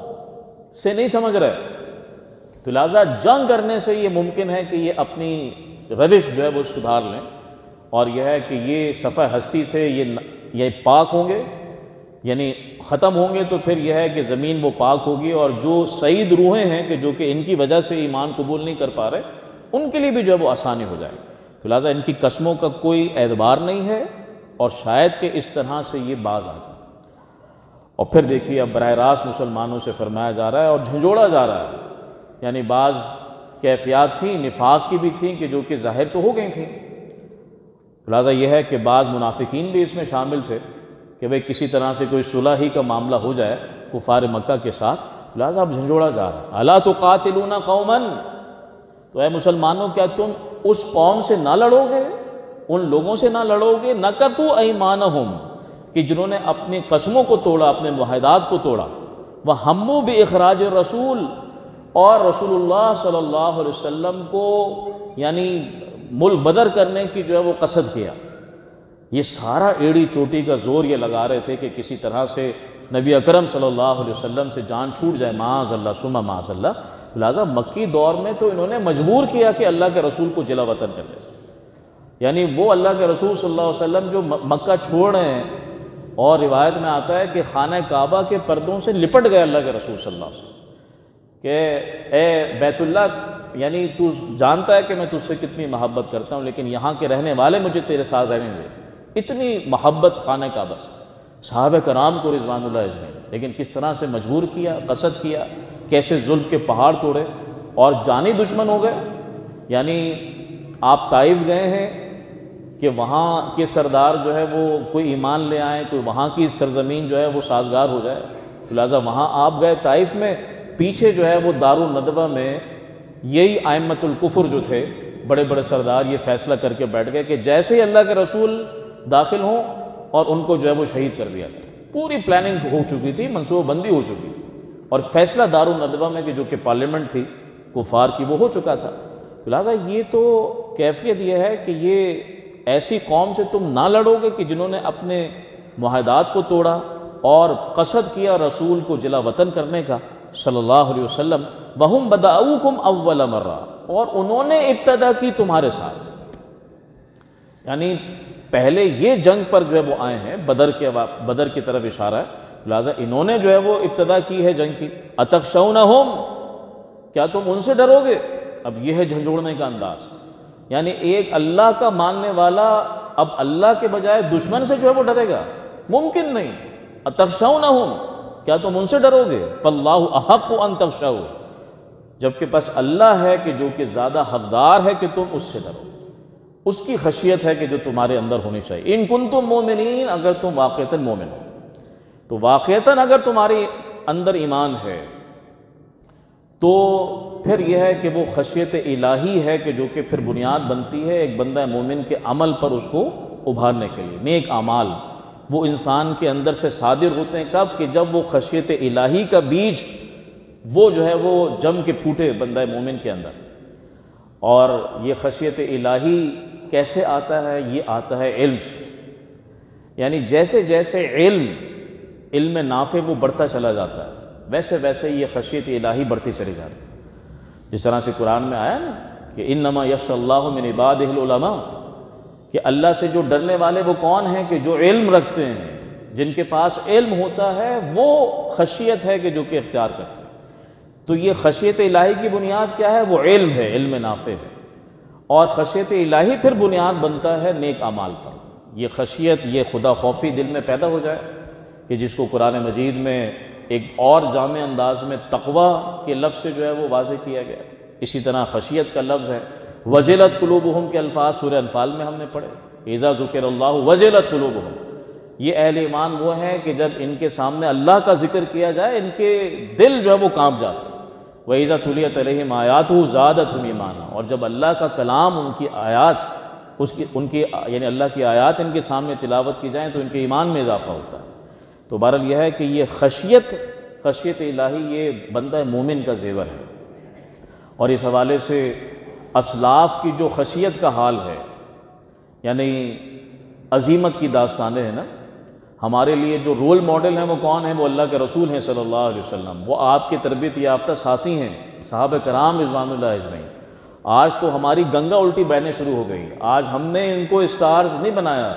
A: سے نہیں سمجھ رہے، تو لہٰذا جنگ کرنے سے یہ ممکن ہے کہ یہ اپنی روش جو ہے وہ سدھار لیں، اور یہ ہے کہ یہ صفحہ ہستی سے یہ یہ پاک ہوں گے، یعنی ختم ہوں گے، تو پھر یہ ہے کہ زمین وہ پاک ہوگی، اور جو سعید روحیں ہیں کہ جو کہ ان کی وجہ سے ایمان قبول نہیں کر پا رہے، ان کے لیے بھی جو ہے وہ آسانی ہو جائے۔ تو لہٰذا ان کی قسموں کا کوئی اعتبار نہیں ہے، اور شاید کہ اس طرح سے یہ باز آ جائے۔ اور پھر دیکھیے اب براہ راست مسلمانوں سے فرمایا جا رہا ہے اور جھنجھوڑا جا رہا ہے، یعنی بعض کیفیات تھیں نفاق کی بھی تھیں کہ جو کہ ظاہر تو ہو گئی تھیں۔ لہٰذا یہ ہے کہ بعض منافقین بھی اس میں شامل تھے کہ بھئی کسی طرح سے کوئی صلح ہی کا معاملہ ہو جائے کفار مکہ کے ساتھ، لہٰذا اب جھنجھوڑا جا رہا ہے۔ الا تقاتلون قوما، تو اے مسلمانوں کیا تم اس قوم سے نہ لڑو گے، ان لوگوں سے نہ لڑو گے، نکثوا ایمانہم، کہ جنہوں نے اپنی قسموں کو توڑا، اپنے معاہدات کو توڑا، وہموا باخراج الرسول، اور رسول اللہ صلی اللہ علیہ وسلم کو یعنی ملک بدر کرنے کی جو ہے وہ قصد کیا۔ یہ سارا ایڑی چوٹی کا زور یہ لگا رہے تھے کہ کسی طرح سے نبی اکرم صلی اللہ علیہ وسلم سے جان چھوٹ جائے، معاذ اللہ ثم معاذ اللہ۔ لہٰذا مکی دور میں تو انہوں نے مجبور کیا کہ اللہ کے رسول کو جلا وطن کرنے سے، یعنی وہ اللہ کے رسول صلی اللہ علیہ وسلم جو مکہ چھوڑ رہے ہیں، اور روایت میں آتا ہے کہ خانہ کعبہ کے پردوں سے لپٹ گئے اللہ کے رسول صلی اللہ علیہ وسلم کہ اے بیت اللہ، یعنی تو جانتا ہے کہ میں تجھ سے کتنی محبت کرتا ہوں، لیکن یہاں کے رہنے والے مجھے تیرے ساتھ رہنے نہیں دیتے۔ اتنی محبت خانہ کعبہ سے صحابہ کرام کو رضوان اللہ اجمعین، لیکن کس طرح سے مجبور کیا، قصد کیا، کیسے ظلم کے پہاڑ توڑے اور جانی دشمن ہو گئے۔ یعنی آپ طائف گئے ہیں کہ وہاں کے سردار جو ہے وہ کوئی ایمان لے آئیں، کوئی وہاں کی سرزمین جو ہے وہ سازگار ہو جائے، لہٰذا وہاں آپ گئے طائف میں، پیچھے جو ہے وہ دارالندوہ میں یہی ائمۃ الکفر جو تھے بڑے بڑے سردار یہ فیصلہ کر کے بیٹھ گئے کہ جیسے ہی اللہ کے رسول داخل ہوں اور ان کو جو ہے وہ شہید کر دیا۔ پوری پلاننگ ہو چکی تھی، منصوبہ بندی ہو چکی تھی، اور فیصلہ دارالندوہ میں کہ جو کہ پارلیمنٹ تھی کفار کی وہ ہو چکا تھا. تو لہٰذا یہ تو کیفیت یہ ہے کہ یہ ایسی قوم سے تم نہ لڑو گے کہ جنہوں نے اپنے معاہدات کو توڑا اور قصد کیا رسول کو جلا وطن کرنے کا صلی اللہ علیہ وسلم. وَهُمْ بَدَأُوكُمْ أَوَّلَ مَرَّةٍ، اور انہوں نے ابتدا کی تمہارے ساتھ. یعنی پہلے یہ جنگ پر جو ہے وہ آئے ہیں، بدر کے بدر کی طرف اشارہ ہے. لہٰذا انہوں نے جو ہے وہ ابتدا کی ہے جنگ کی. أَتَخْشَوْنَهُمْ، کیا تم ان سے ڈرو گے؟ اب یہ ہے جھنجھوڑنے کا انداز. یعنی ایک اللہ کا ماننے والا اب اللہ کے بجائے دشمن سے جو ہے وہ ڈرے گا؟ ممکن نہیں. أَتَخْشَوْنَهُمْ، کیا تم ان سے ڈرو گے؟ فَاللَّهُ أَحَقُّ أَن تَخْشَوْا، جبکہ بس اللہ ہے کہ جو کہ زیادہ حقدار ہے کہ تم اس سے ڈرو. اس کی خشیت ہے کہ جو تمہارے اندر ہونی چاہیے. ان کنتم مومنین، اگر تم واقعتاً مومن ہو. تو واقعتاً اگر تمہارے اندر ایمان ہے تو پھر یہ ہے کہ وہ خشیت الہی ہے کہ جو کہ پھر بنیاد بنتی ہے ایک بندہ مومن کے عمل پر اس کو ابھارنے کے لیے. نیک اعمال وہ انسان کے اندر سے صادر ہوتے ہیں کب؟ کہ جب وہ خشیت الہی کا بیج وہ جو ہے وہ جم کے پھوٹے بندہ مومن کے اندر. اور یہ خشیت الہی کیسے آتا ہے؟ یہ آتا ہے علم سے. یعنی جیسے جیسے علم علم نافع وہ بڑھتا چلا جاتا ہے ویسے ویسے یہ خشیت الہی بڑھتی چلی جاتی ہے. جس طرح سے قرآن میں آیا نا کہ انما یخشی اللہ من عبادہ العلماء، کہ اللہ سے جو ڈرنے والے وہ کون ہیں؟ کہ جو علم رکھتے ہیں، جن کے پاس علم ہوتا ہے وہ خشیت ہے کہ جو کہ اختیار کرتے ہیں. تو یہ خشیت الہی کی بنیاد کیا ہے؟ وہ علم ہے، علم نافع ہے. اور خشیت الہی پھر بنیاد بنتا ہے نیک اعمال پر. یہ خشیت، یہ خدا خوفی دل میں پیدا ہو جائے کہ جس کو قرآن مجید میں ایک اور جامع انداز میں تقویٰ کے لفظ سے جو ہے وہ واضح کیا گیا. اسی طرح خشیت کا لفظ ہے وجلت قلوبہم کے الفاظ سورہ انفال میں ہم نے پڑھے. اذا ذکر اللہ وجلت قلوبہم، یہ اہل ایمان وہ ہیں کہ جب ان کے سامنے اللہ کا ذکر کیا جائے ان کے دل جو ہے وہ کانپ جاتے ہیں. وَإِذَا تُلِيَتْ عَلَيْهِمْ آيَاتُهُ زَادَتْهُمْ ایمانا، اور جب اللہ کا کلام ان کی آیات اس کی ان کی یعنی اللہ کی آیات ان کے سامنے تلاوت کی جائیں تو ان کے ایمان میں اضافہ ہوتا ہے. تو بہرحال یہ ہے کہ یہ خشیت خشیت الہی یہ بندہ مومن کا زیور ہے. اور اس حوالے سے اسلاف کی جو خشیت کا حال ہے، یعنی عظیمت کی داستانیں ہیں نا، ہمارے لیے جو رول ماڈل ہیں وہ کون ہیں؟ وہ اللہ کے رسول ہیں صلی اللہ علیہ وسلم. وہ آپ کے تربیت یافتہ ساتھی ہیں، صحابہ کرام رضوان اللہ اجمعین. آج تو ہماری گنگا الٹی بہنے شروع ہو گئی. آج ہم نے ان کو اسٹارز نہیں بنایا،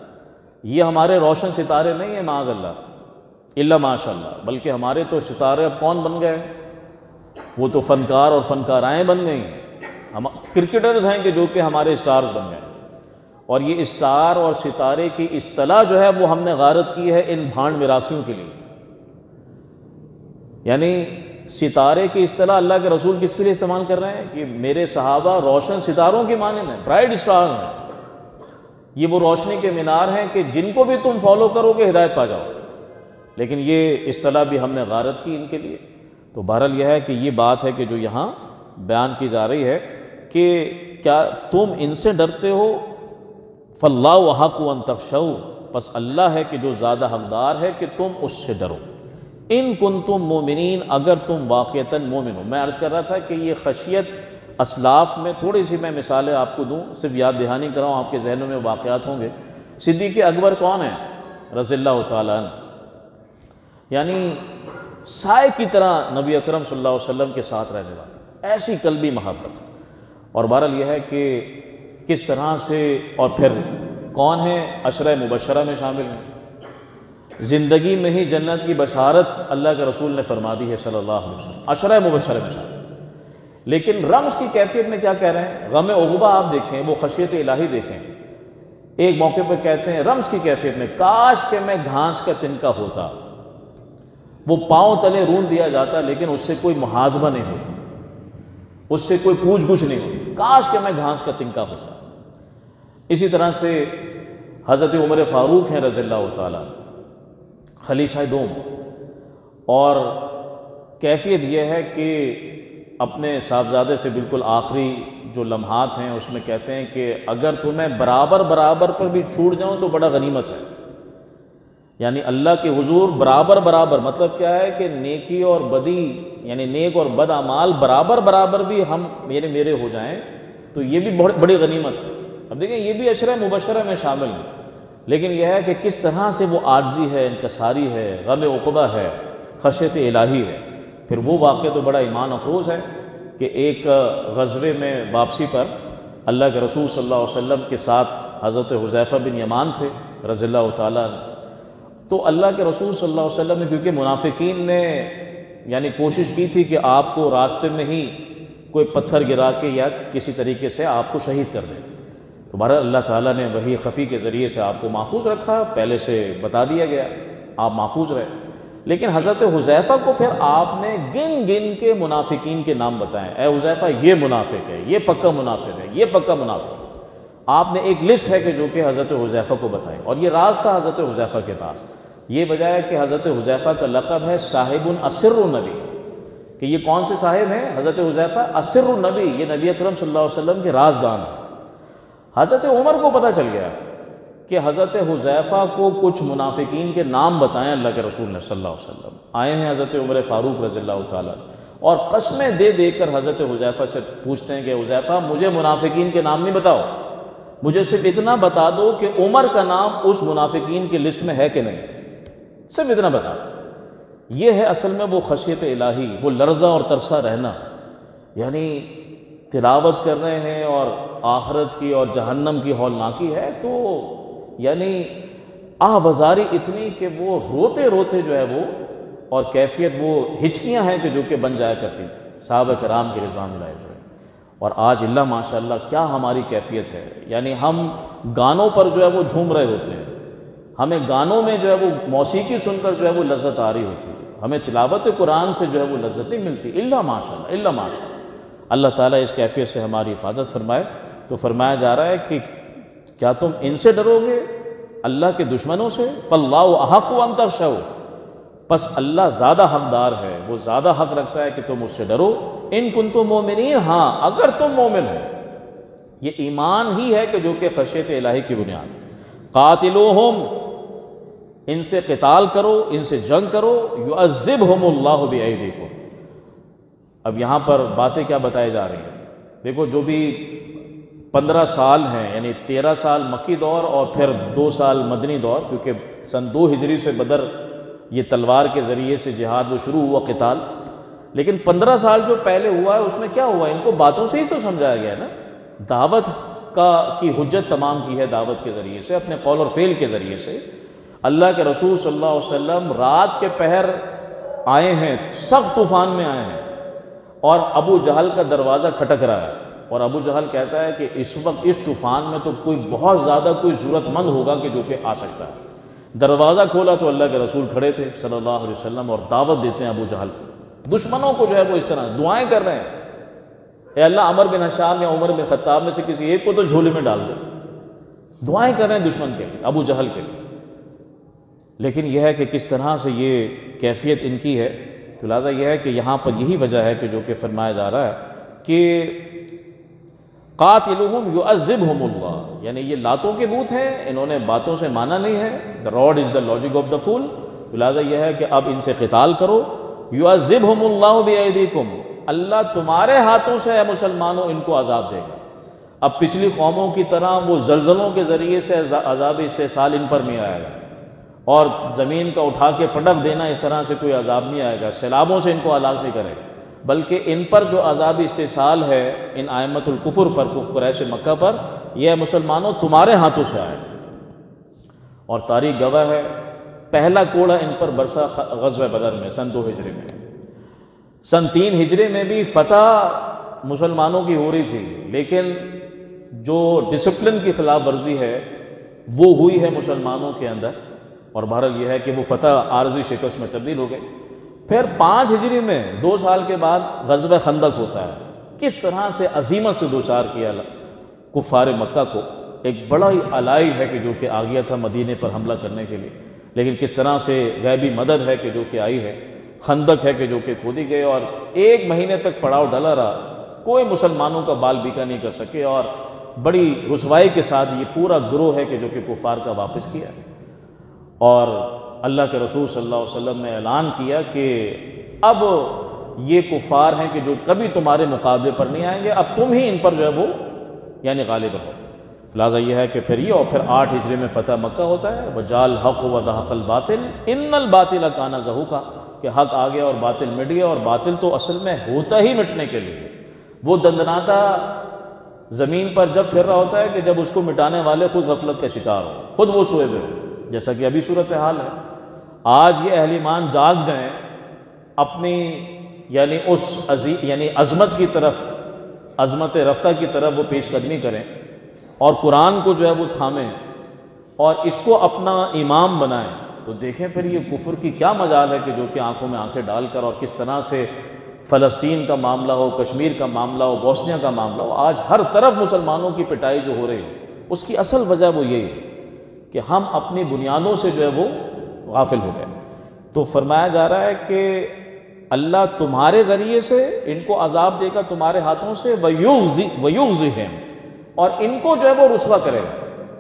A: یہ ہمارے روشن ستارے نہیں ہیں معاذ اللہ الا ماشاء اللہ، بلکہ ہمارے تو ستارے اب کون بن گئے؟ وہ تو فنکار اور فنکارائیں بن گئیں. ہم کرکٹرز ہیں کہ جو کہ ہمارے اسٹارز بن گئے. اور یہ اسٹار اور ستارے کی اصطلاح جو ہے وہ ہم نے غارت کی ہے ان بھانڈ میراثیوں کے لیے. یعنی ستارے کی اصطلاح اللہ کے رسول کس کے لیے استعمال کر رہے ہیں؟ کہ میرے صحابہ روشن ستاروں کے مانند ہیں، برائٹ اسٹارز ہیں. یہ وہ روشنی کے مینار ہیں کہ جن کو بھی تم فالو کرو گے ہدایت پا جاؤ. لیکن یہ اصطلاح بھی ہم نے غارت کی ان کے لیے. تو بہرحال یہ ہے کہ یہ بات ہے کہ جو یہاں بیان کی جا رہی ہے کہ کیا تم ان سے ڈرتے ہو؟ فاللہ احق ان تخشوا، پس اللہ ہے کہ جو زیادہ حقدار ہے کہ تم اس سے ڈرو. ان کنتم مومنین، اگر تم واقعتاً مومن ہو. میں عرض کر رہا تھا کہ یہ خشیت اسلاف میں تھوڑی سی میں مثالیں آپ کو دوں، صرف یاد دہانی کراؤں، آپ کے ذہنوں میں واقعات ہوں گے. صدیق اکبر کون ہیں؟ رضی اللہ تعالیٰ عنہ، یعنی سائے کی طرح نبی اکرم صلی اللہ علیہ وسلم کے ساتھ رہنے والے، ایسی قلبی محبت. اور بہرحال یہ ہے کہ کس طرح سے، اور پھر کون ہیں؟ عشرہ مبشرہ میں شامل ہیں. زندگی میں ہی جنت کی بشارت اللہ کے رسول نے فرما دی ہے صلی اللہ علیہ وسلم، عشرہ مبشرہ میں شامل. لیکن رمز کی کیفیت میں کیا کہہ رہے ہیں؟ غم عقبہ آپ دیکھیں، وہ خشیت الہی دیکھیں. ایک موقع پہ کہتے ہیں رمز کی کیفیت میں، کاش کہ میں گھاس کا تنکا ہوتا. وہ پاؤں تلے رون دیا جاتا لیکن اس سے کوئی محاسبہ نہیں ہوتا، اس سے کوئی پوچھ گچھ نہیں ہوتی. کاش کہ میں گھاس کا تنکا ہوتا. اسی طرح سے حضرت عمر فاروق ہیں رضی اللہ تعالیٰ، خلیفہ دوم. اور کیفیت یہ ہے کہ اپنے صاحبزادے سے بالکل آخری جو لمحات ہیں اس میں کہتے ہیں کہ اگر تمہیں برابر برابر پر بھی چھوٹ جاؤں تو بڑا غنیمت ہے. یعنی اللہ کے حضور برابر برابر، مطلب کیا ہے کہ نیکی اور بدی یعنی نیک اور بد اعمال برابر برابر بھی ہم میرے میرے ہو جائیں تو یہ بھی بہت بڑی غنیمت ہے۔ اب دیکھیں یہ بھی عشرہ مبشرہ میں شامل ہے، لیکن یہ ہے کہ کس طرح سے وہ عاجزی ہے، انکساری ہے، غم عقبہ ہے، خشیت الہی ہے۔ پھر وہ واقعہ تو بڑا ایمان افروز ہے کہ ایک غزوے میں واپسی پر اللہ کے رسول صلی اللہ علیہ وسلم کے ساتھ حضرت حذیفہ بن یمان تھے رضی اللہ تعالیٰ عنہ۔ تو اللہ کے رسول صلی اللہ علیہ وسلم نے، کیونکہ منافقین نے یعنی کوشش کی تھی کہ آپ کو راستے میں ہی کوئی پتھر گرا کے یا کسی طریقے سے آپ کو شہید کر دیں، تو بہرحال اللہ تعالیٰ نے وحی خفی کے ذریعے سے آپ کو محفوظ رکھا، پہلے سے بتا دیا گیا، آپ محفوظ رہے۔ لیکن حضرت حذیفہ کو پھر آپ نے گن گن کے منافقین کے نام بتائے، اے حذیفہ یہ منافق ہے، یہ پکا منافق ہے، یہ پکا منافق ہے۔ آپ نے ایک لسٹ ہے کہ جو کہ حضرت حذیفہ کو بتائے، اور یہ راز تھا حضرت حذیفہ کے پاس۔ یہ وجہ ہے کہ حضرت حذیفہ کا لقب ہے صاحب اسر النبی، کہ یہ کون سے صاحب ہیں؟ حضرت حذیفہ اسر النبی، یہ نبی اکرم صلی اللہ علیہ وسلم کے رازدان ہیں۔ حضرت عمر کو پتہ چل گیا کہ حضرت حذیفہ کو کچھ منافقین کے نام بتائیں اللہ کے رسول نے صلی اللہ علیہ وسلم۔ آئے ہیں حضرت عمر فاروق رضی اللہ تعالیٰ اور قسمیں دے دے کر حضرت حذیفہ سے پوچھتے ہیں کہ حذیفہ مجھے منافقین کے نام نہیں بتاؤ، مجھے صرف اتنا بتا دو کہ عمر کا نام اس منافقین کی لسٹ میں ہے کہ نہیں، صرف اتنا بتا دو۔ یہ ہے اصل میں وہ خشیت الہی، وہ لرزہ اور ترسا رہنا، یعنی تلاوت کر رہے ہیں اور آخرت کی اور جہنم کی ہولناکی ہے تو یعنی آوازاری اتنی کہ وہ روتے روتے جو ہے وہ، اور کیفیت وہ ہچکیاں ہیں کہ جو کہ بن جایا کرتی تھی صحابہ کرام کی رضوان اللہ جو ہے۔ اور آج اللہ ماشاءاللہ کیا ہماری کیفیت ہے، یعنی ہم گانوں پر جو ہے وہ جھوم رہے ہوتے ہیں، ہمیں گانوں میں جو ہے وہ موسیقی سن کر جو ہے وہ لذت آ رہی ہوتی ہے، ہمیں تلاوت قرآن سے جو ہے وہ لذت نہیں ملتی، الا ماشاءاللہ الا ماشاءاللہ۔ اللہ تعالیٰ اس کیفیت سے ہماری حفاظت فرمائے۔ تو فرمایا جا رہا ہے کہ کیا تم ان سے ڈرو گے، اللہ کے دشمنوں سے؟ فاللہ احق ان تخشوا، پس اللہ زیادہ حقدار ہے، وہ زیادہ حق رکھتا ہے کہ تم اس سے ڈرو۔ ان کنتم مومنین، ہاں اگر تم مومن ہو، یہ ایمان ہی ہے کہ جو کہ خشیت الہی کی بنیاد۔ قاتلوہم، ان سے قتال کرو، ان سے جنگ کرو، یعذبہم اللہ بایدیکم۔ اب یہاں پر باتیں کیا بتائی جا رہی ہیں؟ دیکھو جو بھی پندرہ سال ہیں، یعنی تیرہ سال مکی دور اور پھر دو سال مدنی دور، کیونکہ سن دو ہجری سے بدر یہ تلوار کے ذریعے سے جہاد وہ شروع ہوا قتال، لیکن پندرہ سال جو پہلے ہوا ہے اس میں کیا ہوا؟ ان کو باتوں سے ہی تو سمجھایا گیا ہے نا، دعوت کا کی حجت تمام کی ہے دعوت کے ذریعے سے، اپنے قول اور فعل کے ذریعے سے۔ اللہ کے رسول صلی اللہ علیہ وسلم رات کے پہر آئے ہیں، سخت طوفان میں آئے ہیں، اور ابو جہل کا دروازہ کھٹک رہا ہے، اور ابو جہل کہتا ہے کہ اس وقت اس طوفان میں تو کوئی بہت زیادہ کوئی ضرورت مند ہوگا کہ جو کہ آ سکتا ہے۔ دروازہ کھولا تو اللہ کے رسول کھڑے تھے صلی اللہ علیہ وسلم اور دعوت دیتے ہیں ابو جہل کو، دشمنوں کو جو ہے وہ اس طرح دعائیں کر رہے ہیں، اے اللہ عمر بن ہشام یا عمر بن خطاب میں سے کسی ایک کو تو جھولے میں ڈال دے، دعائیں کر رہے ہیں دشمن کے لیے، ابو جہل کے لیے۔ لیکن یہ ہے کہ کس طرح سے یہ کیفیت ان کی ہے، تو لہٰذا یہ ہے کہ یہاں پر یہی وجہ ہے کہ جو کہ فرمایا جا رہا ہے کہ قاتلوہم یعذبہم اللہ، یعنی یہ لاتوں کے بت ہیں، انہوں نے باتوں سے مانا نہیں ہے، the rod is the logic of the fool، تو لہٰذا یہ ہے کہ اب ان سے قتال کرو، یعذبہم اللہ بایدیکم، اللہ تمہارے ہاتھوں سے اے مسلمانوں ان کو عذاب دے گا۔ اب پچھلی قوموں کی طرح وہ زلزلوں کے ذریعے سے عذاب استحصال ان پر نہیں آئے گا، اور زمین کا اٹھا کے پٹک دینا اس طرح سے کوئی عذاب نہیں آئے گا، سیلابوں سے ان کو ہلاک نہیں کرے گا، بلکہ ان پر جو عذاب استحصال ہے ان ائمۃ الکفر پر، قریش مکہ پر، یہ مسلمانوں تمہارے ہاتھوں سے آئے۔ اور تاریخ گواہ ہے پہلا کوڑا ان پر برسا غزوہ بدر میں سن دو ہجری میں، سن تین ہجری میں بھی فتح مسلمانوں کی ہو رہی تھی، لیکن جو ڈسپلن کی خلاف ورزی ہے وہ ہوئی ہے مسلمانوں کے اندر، اور بہرحال یہ ہے کہ وہ فتح عارضی شکست میں تبدیل ہو گئی۔ پھر پانچ ہجری میں دو سال کے بعد غزوہ خندق ہوتا ہے، کس طرح سے عظیمت سے دوچار کیا کفار مکہ کو، ایک بڑا ہی الائی ہے کہ جو کہ آ گیا تھا مدینے پر حملہ کرنے کے لیے، لیکن کس طرح سے غیبی مدد ہے کہ جو کہ آئی ہے، خندق ہے کہ جو کہ کھودی گئی، اور ایک مہینے تک پڑاؤ ڈلا رہا، کوئی مسلمانوں کا بال بیکا نہیں کر سکے، اور بڑی رسوائی کے ساتھ یہ پورا گروہ ہے کہ جو کہ کفار کا واپس کیا، اور اللہ کے رسول صلی اللہ علیہ وسلم نے اعلان کیا کہ اب یہ کفار ہیں کہ جو کبھی تمہارے مقابلے پر نہیں آئیں گے، اب تم ہی ان پر جو ہے وہ یعنی غالب رہو۔ لہٰذا یہ ہے کہ پھر یہ اور پھر آٹھ ہجری میں فتح مکہ ہوتا ہے، وَجَاءَ الْحَقُّ وَزَهَقَ الْبَاطِلُ إِنَّ الْبَاطِلَ كَانَ زَهُوقًا، کہ حق آ گیا اور باطل مٹ گیا، اور باطل تو اصل میں ہوتا ہی مٹنے کے لیے، وہ دندناتا زمین پر جب پھر رہا ہوتا ہے کہ جب اس کو مٹانے والے خود غفلت کا شکار ہو، خود وہ سوئے ہوئے ہو، جیسا کہ ابھی صورتحال ہے۔ آج یہ اہل ایمان جاگ جائیں، اپنی یعنی اس عظیم یعنی عظمت کی طرف، عظمت رفتہ کی طرف وہ پیش قدمی کریں، اور قرآن کو جو ہے وہ تھامیں اور اس کو اپنا امام بنائیں، تو دیکھیں پھر یہ کفر کی کیا مجال ہے کہ جو کہ آنکھوں میں آنکھیں ڈال کر، اور کس طرح سے فلسطین کا معاملہ ہو، کشمیر کا معاملہ ہو، بوسنیا کا معاملہ ہو، آج ہر طرف مسلمانوں کی پٹائی جو ہو رہی ہے، اس کی اصل وجہ وہ یہی ہے کہ ہم اپنی بنیادوں سے جو ہے وہ غافل ہو گئے۔ تو فرمایا جا رہا ہے کہ اللہ تمہارے ذریعے سے ان کو عذاب دے گا، تمہارے ہاتھوں سے، وَيُغْزِهِمْ، اور ان کو جو ہے وہ رسوا کرے گا۔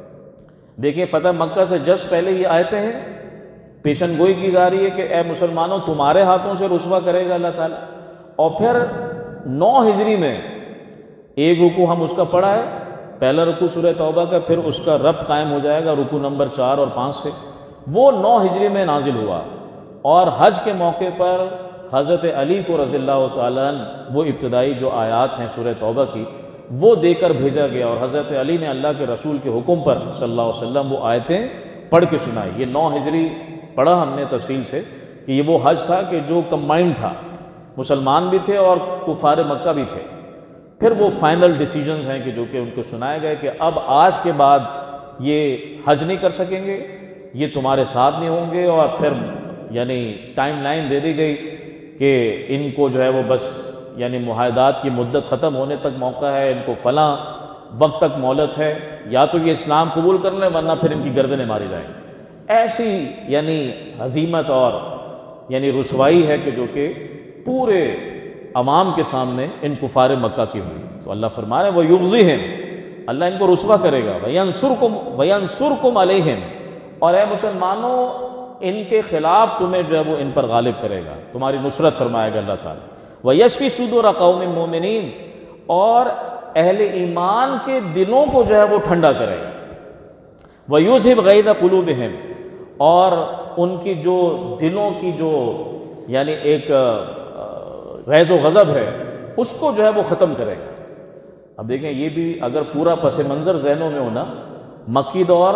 A: دیکھیں فتح مکہ سے جس پہلے یہ آیتیں ہیں، پیشن گوئی کی جا رہی ہے کہ اے مسلمانوں تمہارے ہاتھوں سے رسوا کرے گا اللہ تعالیٰ، اور پھر نو ہجری میں ایک رکوع ہم اس کا پڑھا ہے، پہلا رکوع سورہ توبہ کا، پھر اس کا ربط قائم ہو جائے گا رکوع نمبر چار اور پانچ سے، وہ نو ہجری میں نازل ہوا، اور حج کے موقع پر حضرت علی کو رضی اللہ تعالیٰ عنہ وہ ابتدائی جو آیات ہیں سورہ توبہ کی وہ دے کر بھیجا گیا، اور حضرت علی نے اللہ کے رسول کے حکم پر صلی اللہ علیہ وسلم وہ آیتیں پڑھ کے سنائی۔ یہ نو ہجری پڑھا ہم نے تفصیل سے کہ یہ وہ حج تھا کہ جو کمبائنڈ تھا، مسلمان بھی تھے اور کفار مکہ بھی تھے۔ پھر وہ فائنل ڈیسیجنز ہیں کہ جو کہ ان کو سنائے گئے کہ اب آج کے بعد یہ حج نہیں کر سکیں گے، یہ تمہارے ساتھ نہیں ہوں گے، اور پھر یعنی ٹائم لائن دے دی گئی کہ ان کو جو ہے وہ بس یعنی معاہدات کی مدت ختم ہونے تک موقع ہے، ان کو فلاں وقت تک مہلت ہے، یا تو یہ اسلام قبول کر لیں ورنہ پھر ان کی گردنیں ماری جائیں۔ ایسی یعنی ہزیمت اور یعنی رسوائی ہے کہ جو کہ پورے عوام کے سامنے ان کفار مکہ کی ہوئی۔ تو اللہ فرما رہے ہیں وَيُغْزِهِمْ، اللہ ان کو رسوا کرے گا، وَيَنْصُرْكُمْ وَيَنْصُرْكُمْ عَلَيْهِمْ، اور اے مسلمانوں ان کے خلاف تمہیں جو ہے وہ ان پر غالب کرے گا، تمہاری نصرت فرمائے گا اللہ تعالیٰ۔ وَيَشْفِي صُدُورَ قَوْمٍ مُّؤْمِنِينَ، اور اہل ایمان کے دلوں کو جو ہے وہ ٹھنڈا کرے گا۔ وَيُذْهِبْ غَيْظَ قُلُوبِهِمْ، اور ان کی جو دلوں کی جو یعنی ایک غیظ و غضب ہے اس کو جو ہے وہ ختم کرے گا۔ اب دیکھیں یہ بھی اگر پورا پس منظر ذہنوں میں ہونا، مکی دور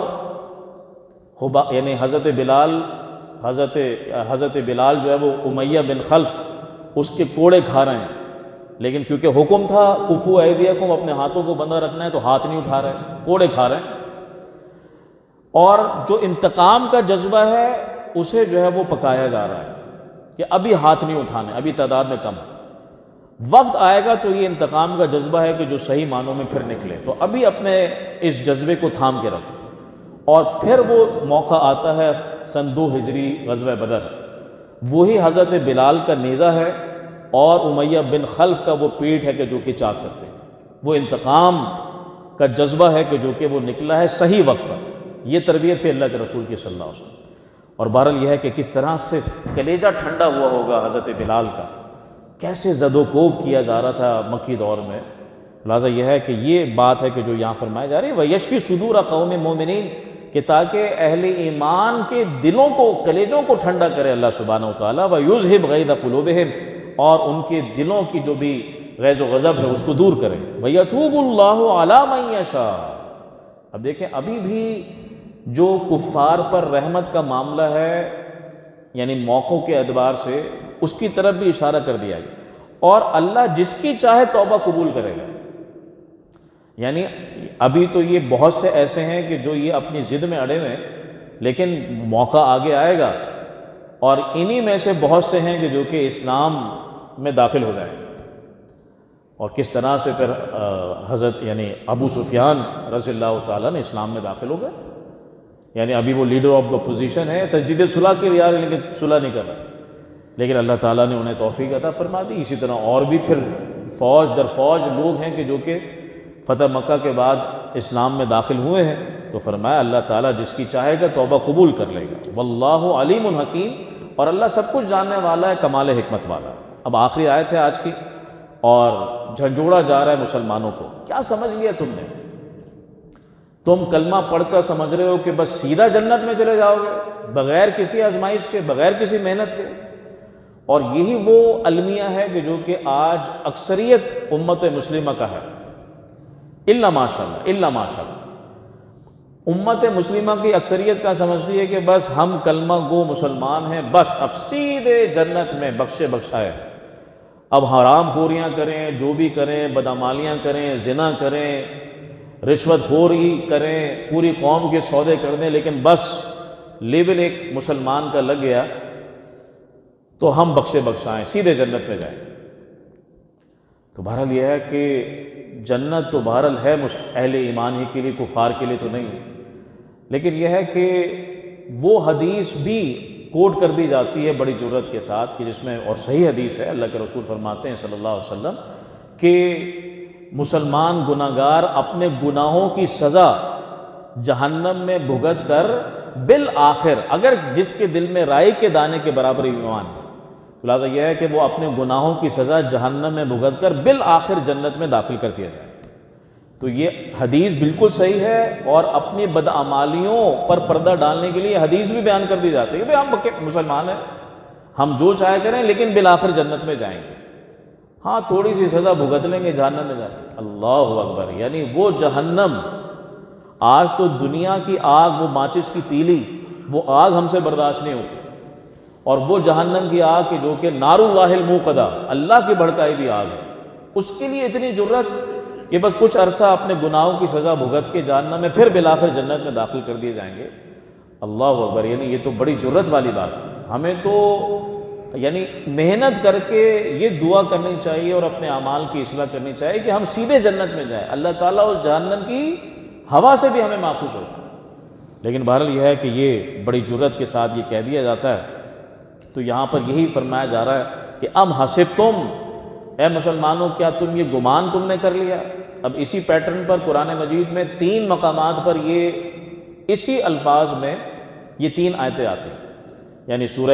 A: خبا یعنی حضرت بلال حضرت حضرت بلال جو ہے وہ امیہ بن خلف اس کے کوڑے کھا رہے ہیں، لیکن کیونکہ حکم تھا کفو ایدیکم، اپنے ہاتھوں کو بندہ رکھنا ہے، تو ہاتھ نہیں اٹھا رہے، کوڑے کھا رہے ہیں، اور جو انتقام کا جذبہ ہے اسے جو ہے وہ پکایا جا رہا ہے کہ ابھی ہاتھ نہیں اٹھانے، ابھی تعداد میں کم، وقت آئے گا تو یہ انتقام کا جذبہ ہے کہ جو صحیح معنوں میں پھر نکلے، تو ابھی اپنے اس جذبے کو تھام کے رکھو۔ اور پھر وہ موقع آتا ہے سن دو ہجری غزوہ بدر، وہی حضرت بلال کا نیزہ ہے اور امیہ بن خلف کا وہ پیٹھ ہے کہ جو کہ چاک کرتے ہیں، وہ انتقام کا جذبہ ہے کہ جو کہ وہ نکلا ہے صحیح وقت پر۔ یہ تربیت ہے اللہ کے رسول کی صلی اللہ علیہ وسلم۔ اور بہرحال یہ ہے کہ کس طرح سے کلیجہ ٹھنڈا ہوا ہوگا حضرت بلال کا، کیسے زد و کوب کیا جا رہا تھا مکی دور میں۔ لہٰذا یہ ہے کہ یہ بات ہے کہ جو یہاں فرمائی جا رہی ہے وَيَشْفِي صُدُورَ قَوْمٍ مُّؤْمِنِينَ، کہ تاکہ اہل ایمان کے دلوں کو، کلیجوں کو ٹھنڈا کرے اللہ سبحانہ وتعالیٰ، وَيُذْهِبْ غَيْظَ قُلُوبِهِمْ، اور ان کے دلوں کی جو بھی غیظ و غضب ہے اس کو دور کرے۔ وَيَتُوبُ اللَّهُ عَلَىٰ مَن يَشَاءُ، اب دیکھیں ابھی بھی جو کفار پر رحمت کا معاملہ ہے یعنی موقعوں کے اعتبار سے اس کی طرف بھی اشارہ کر دیا گیا، اور اللہ جس کی چاہے توبہ قبول کرے گا۔ یعنی ابھی تو یہ بہت سے ایسے ہیں کہ جو یہ اپنی ضد میں اڑے ہوئے ہیں، لیکن موقع آگے آئے گا اور انہی میں سے بہت سے ہیں کہ جو کہ اسلام میں داخل ہو جائیں گے۔ اور کس طرح سے پھر حضرت یعنی ابو سفیان رضی اللہ تعالیٰ نے اسلام میں داخل ہو گئے، یعنی ابھی وہ لیڈر آف دا پوزیشن ہے، تجدید صلح کے لیے لیکن صلح نہیں کر رہا، لیکن اللہ تعالیٰ نے انہیں توفیق عطا فرما دی۔ اسی طرح اور بھی پھر فوج در فوج لوگ ہیں کہ جو کہ فتح مکہ کے بعد اسلام میں داخل ہوئے ہیں تو فرمایا اللہ تعالیٰ جس کی چاہے گا توبہ قبول کر لے گا، واللہ علیم حکیم، اور اللہ سب کچھ جاننے والا ہے، کمال حکمت والا ہے۔ اب آخری آیت ہے آج کی، اور جھنجھوڑا جا رہا ہے مسلمانوں کو، کیا سمجھ لیا تم نے؟ تم کلمہ پڑھ کر سمجھ رہے ہو کہ بس سیدھا جنت میں چلے جاؤ گے بغیر کسی آزمائش کے، بغیر کسی محنت کے؟ اور یہی وہ المیہ ہے کہ جو کہ آج اکثریت امت مسلمہ کا ہے، الا ماشاء اللہ، الا ماشاء اللہ۔ امت مسلمہ کی اکثریت کا سمجھتی ہے کہ بس ہم کلمہ گو مسلمان ہیں، بس اب سیدھے جنت میں بخشے بخشائے، اب حرام خوریاں کریں، جو بھی کریں، بدعمالیاں کریں، زنا کریں، رشوت خوری کریں، پوری قوم کے سودے کر دیں، لیکن بس لیبل ایک مسلمان کا لگ گیا تو ہم بخشے بخشائیں، سیدھے جنت میں جائیں۔ تو بہرحال یہ ہے کہ جنت تو بہرحال ہے اہل ایمان ہی کے لیے، کفار کے لیے تو نہیں، لیکن یہ ہے کہ وہ حدیث بھی کوٹ کر دی جاتی ہے بڑی جرت کے ساتھ کہ جس میں، اور صحیح حدیث ہے، اللہ کے رسول فرماتے ہیں صلی اللہ علیہ وسلم کہ مسلمان گناہگار اپنے گناہوں کی سزا جہنم میں بھگت کر بالآخر، اگر جس کے دل میں رائی کے دانے کے برابر ایمان ہے، خلاصہ یہ ہے کہ وہ اپنے گناہوں کی سزا جہنم میں بھگت کر بالآخر جنت میں داخل کر دیا جائے۔ تو یہ حدیث بالکل صحیح ہے، اور اپنی بدعمالیوں پر پردہ ڈالنے کے لیے حدیث بھی بیان کر دی جاتی ہے کہ بھئی ہم مسلمان ہیں، ہم جو چاہے کریں لیکن بالآخر جنت میں جائیں گے، ہاں تھوڑی سی سزا بھگت لیں گے، جہنم میں جائیں گے۔ اللہ اکبر! یعنی وہ جہنم، آج تو دنیا کی آگ، وہ ماچس کی تیلی، وہ آگ ہم سے برداشت نہیں ہوتی، اور وہ جہنم کی آگ کہ جو کہ نار اللہ الموقدہ، اللہ کی بھڑکائی ہوئی آگ ہے، اس کے لیے اتنی جرت کہ بس کچھ عرصہ اپنے گناہوں کی سزا بھگت کے جہنم میں پھر بالآخر جنت میں داخل کر دیے جائیں گے۔ اللہ اکبر! یعنی یہ تو بڑی جرت والی بات ہے۔ ہمیں تو یعنی محنت کر کے یہ دعا کرنی چاہیے اور اپنے اعمال کی اصلاح کرنی چاہیے کہ ہم سیدھے جنت میں جائیں، اللہ تعالیٰ اس جہنم کی ہوا سے بھی ہمیں محفوظ ہو۔ لیکن بہرحال یہ ہے کہ یہ بڑی جرت کے ساتھ یہ کہہ دیا جاتا ہے، تو یہاں پر یہی فرمایا جا رہا ہے کہ ام حسبتم، اے مسلمانوں کیا تم یہ گمان تم نے کر لیا؟ اب اسی پیٹرن پر قرآن مجید میں تین مقامات پر یہ اسی الفاظ میں یہ تین آیتیں آتی ہیں، یعنی سورہ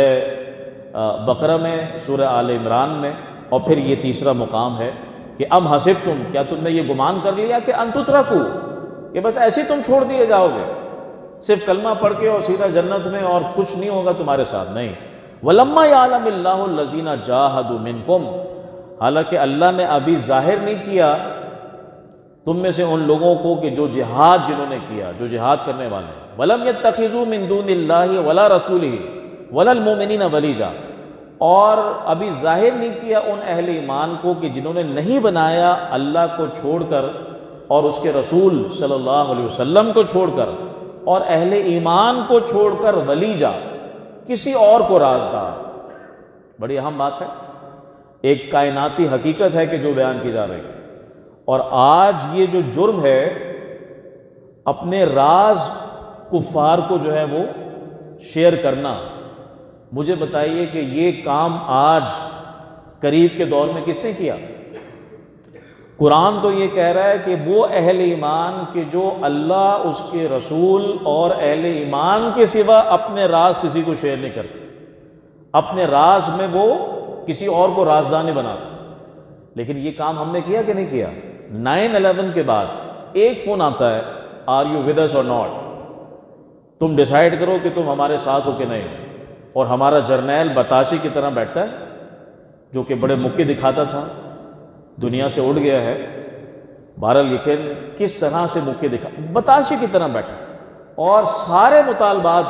A: بقرہ میں، سورہ آل عمران میں، اور پھر یہ تیسرا مقام ہے کہ ام حسبتم، کیا تم نے یہ گمان کر لیا کہ ان تترکو، کہ بس ایسے تم چھوڑ دیے جاؤ گے، صرف کلمہ پڑھ کے اور سیدھا جنت میں اور کچھ نہیں ہوگا تمہارے ساتھ؟ نہیں، وَلَمَّا يَعْلَمِ اللَّهُ الَّذِينَ جَاهَدُوا مِنْكُمْ، حالانکہ اللہ نے ابھی ظاہر نہیں کیا تم میں سے ان لوگوں کو کہ جو جہاد جنہوں نے کیا، جو جہاد کرنے والے ہیں، وَلَمْ يَتَّخِذُوا مِن دُونِ اللَّهِ وَلَا رَسُولِهِ وَلَا الْمُؤْمِنِينَ وَلِيجًا، اور ابھی ظاہر نہیں کیا ان اہل ایمان کو کہ جنہوں نے نہیں بنایا اللہ کو چھوڑ کر اور اس کے رسول صلی اللہ علیہ وسلم کو چھوڑ کر اور اہل ایمان کو چھوڑ کر ولیجا، کسی اور کو رازدار۔ بڑی اہم بات ہے، ایک کائناتی حقیقت ہے کہ جو بیان کی جا رہی ہے، اور آج یہ جو جرم ہے اپنے راز کفار کو جو ہے وہ شیئر کرنا، مجھے بتائیے کہ یہ کام آج قریب کے دور میں کس نے کیا؟ قرآن تو یہ کہہ رہا ہے کہ وہ اہل ایمان کہ جو اللہ، اس کے رسول اور اہل ایمان کے سوا اپنے راز کسی کو شیئر نہیں کرتے، اپنے راز میں وہ کسی اور کو رازدار نہیں بناتے۔ لیکن یہ کام ہم نے کیا کہ نہیں کیا؟ نائن الیون کے بعد ایک فون آتا ہے، آر یو ود اس اور ناٹ، تم ڈیسائیڈ کرو کہ تم ہمارے ساتھ ہو کہ نہیں، اور ہمارا جرنیل بتاشی کی طرح بیٹھتا ہے جو کہ بڑے مکے دکھاتا تھا، دنیا سے اڑ گیا ہے، بہرحال لیکن کس طرح سے مکے دکھا، بتاشی کی طرح بیٹھا، اور سارے مطالبات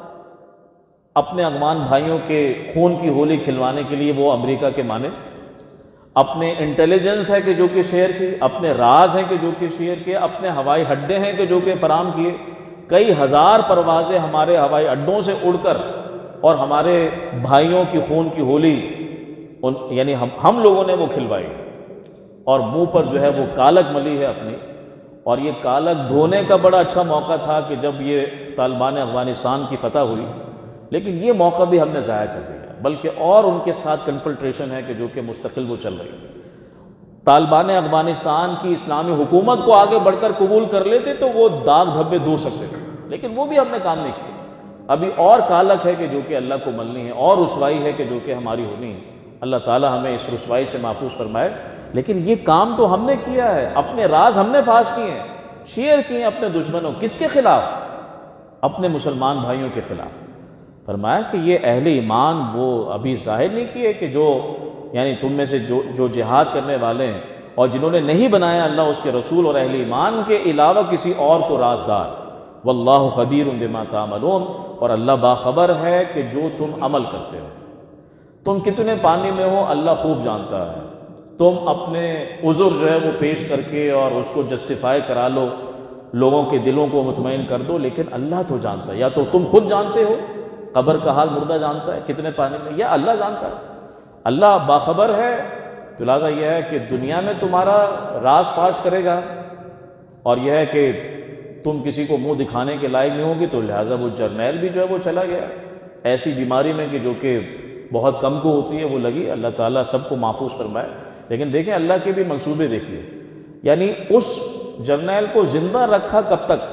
A: اپنے افغان بھائیوں کے خون کی ہولی کھلوانے کے لیے وہ امریکہ کے مانے، اپنے انٹیلیجنس ہے کہ جو کہ شیئر کی، اپنے راز ہیں کہ جو کہ شیئر کیے، اپنے ہوائی اڈے ہیں کہ جو کہ فراہم کیے، کئی ہزار پروازیں ہمارے ہوائی اڈوں سے اڑ کر اور ہمارے بھائیوں کی خون کی ہولی ان یعنی ہم ہم لوگوں نے وہ کھلوائی، اور منہ پر جو ہے وہ کالک ملی ہے اپنی، اور یہ کالک دھونے کا بڑا اچھا موقع تھا کہ جب یہ طالبان افغانستان کی فتح ہوئی، لیکن یہ موقع بھی ہم نے ضائع کر دیا، بلکہ اور ان کے ساتھ کنفلٹریشن ہے کہ جو کہ مستقل وہ چل رہی ہے۔ طالبان افغانستان کی اسلامی حکومت کو آگے بڑھ کر قبول کر لیتے تو وہ داغ دھبے دھو سکتے تھے، لیکن وہ بھی ہم نے کام نہیں کیا۔ ابھی اور کالک ہے کہ جو کہ اللہ کو ملنی ہے، اور رسوائی ہے کہ جو کہ ہماری ہونی ہے۔ اللہ تعالی ہمیں اس رسوائی سے محفوظ فرمائے۔ لیکن یہ کام تو ہم نے کیا ہے، اپنے راز ہم نے فاش کیے ہیں، شیئر کیے ہیں اپنے دشمنوں، کس کے خلاف؟ اپنے مسلمان بھائیوں کے خلاف۔ فرمایا کہ یہ اہل ایمان وہ ابھی ظاہر نہیں کیے کہ جو یعنی تم میں سے جو جو جہاد کرنے والے ہیں اور جنہوں نے نہیں بنایا اللہ اس کے رسول اور اہل ایمان کے علاوہ کسی اور کو رازدار، واللہ خبیر بما تعملون، اور اللہ باخبر ہے کہ جو تم عمل کرتے ہو۔ تم کتنے پانی میں ہو اللہ خوب جانتا ہے۔ تم اپنے عذر جو ہے وہ پیش کر کے اور اس کو جسٹیفائی کرا لو، لوگوں کے دلوں کو مطمئن کر دو، لیکن اللہ تو جانتا ہے۔ یا تو تم خود جانتے ہو، قبر کا حال مردہ جانتا ہے کتنے پانی میں، یا اللہ جانتا ہے۔ اللہ باخبر ہے، تو لہٰذا یہ ہے کہ دنیا میں تمہارا راز فاش کرے گا، اور یہ ہے کہ تم کسی کو منہ دکھانے کے لائق نہیں ہوگی، تو لہٰذا وہ جرنیل بھی جو ہے وہ چلا گیا ایسی بیماری میں کہ جو کہ بہت کم کو ہوتی ہے، وہ لگی۔ اللہ تعالیٰ سب کو محفوظ فرمائے۔ لیکن دیکھیں اللہ کے بھی منصوبے دیکھیے، یعنی اس جرنیل کو زندہ رکھا کب تک؟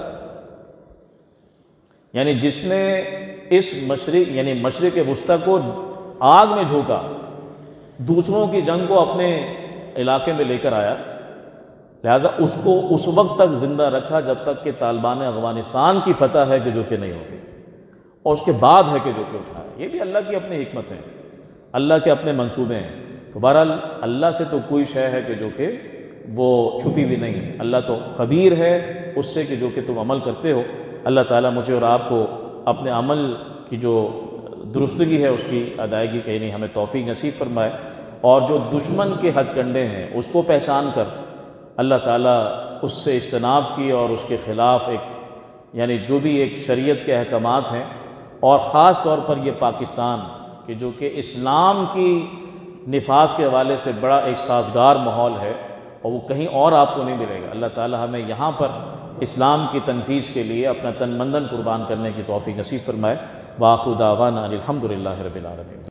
A: یعنی جس نے اس مشرق یعنی مشرق وسطیٰ کو آگ میں جھونکا، دوسروں کی جنگ کو اپنے علاقے میں لے کر آیا، لہٰذا اس کو اس وقت تک زندہ رکھا جب تک کہ طالبان افغانستان کی فتح ہے کہ جو کہ نہیں ہوگی، اور اس کے بعد ہے کہ جو کہ اٹھایا۔ یہ بھی اللہ کی اپنی حکمت ہے، اللہ کے اپنے منصوبے ہیں۔ تو بہرحال اللہ سے تو کوئی شے ہے کہ جو کہ وہ چھپی بھی نہیں، اللہ تو خبیر ہے اس سے کہ جو کہ تم عمل کرتے ہو۔ اللہ تعالیٰ مجھے اور آپ کو اپنے عمل کی جو درستگی ہے اس کی ادائیگی یعنی ہمیں توفیق نصیب فرمائے، اور جو دشمن کے ہتھ کنڈے ہیں اس کو پہچان کر اللہ تعالیٰ اس سے اجتناب کی، اور اس کے خلاف ایک یعنی جو بھی ایک شریعت کے احکامات ہیں، اور خاص طور پر یہ پاکستان کہ جو کہ اسلام کی نفاذ کے حوالے سے بڑا ایک سازگار ماحول ہے، اور وہ کہیں اور آپ کو نہیں ملے گا۔ اللہ تعالیٰ ہمیں یہاں پر اسلام کی تنفیذ کے لیے اپنا تن مندن قربان کرنے کی توفیق نصیب فرمائے۔ وآخر دعوانا الحمد للہ رب العالمین۔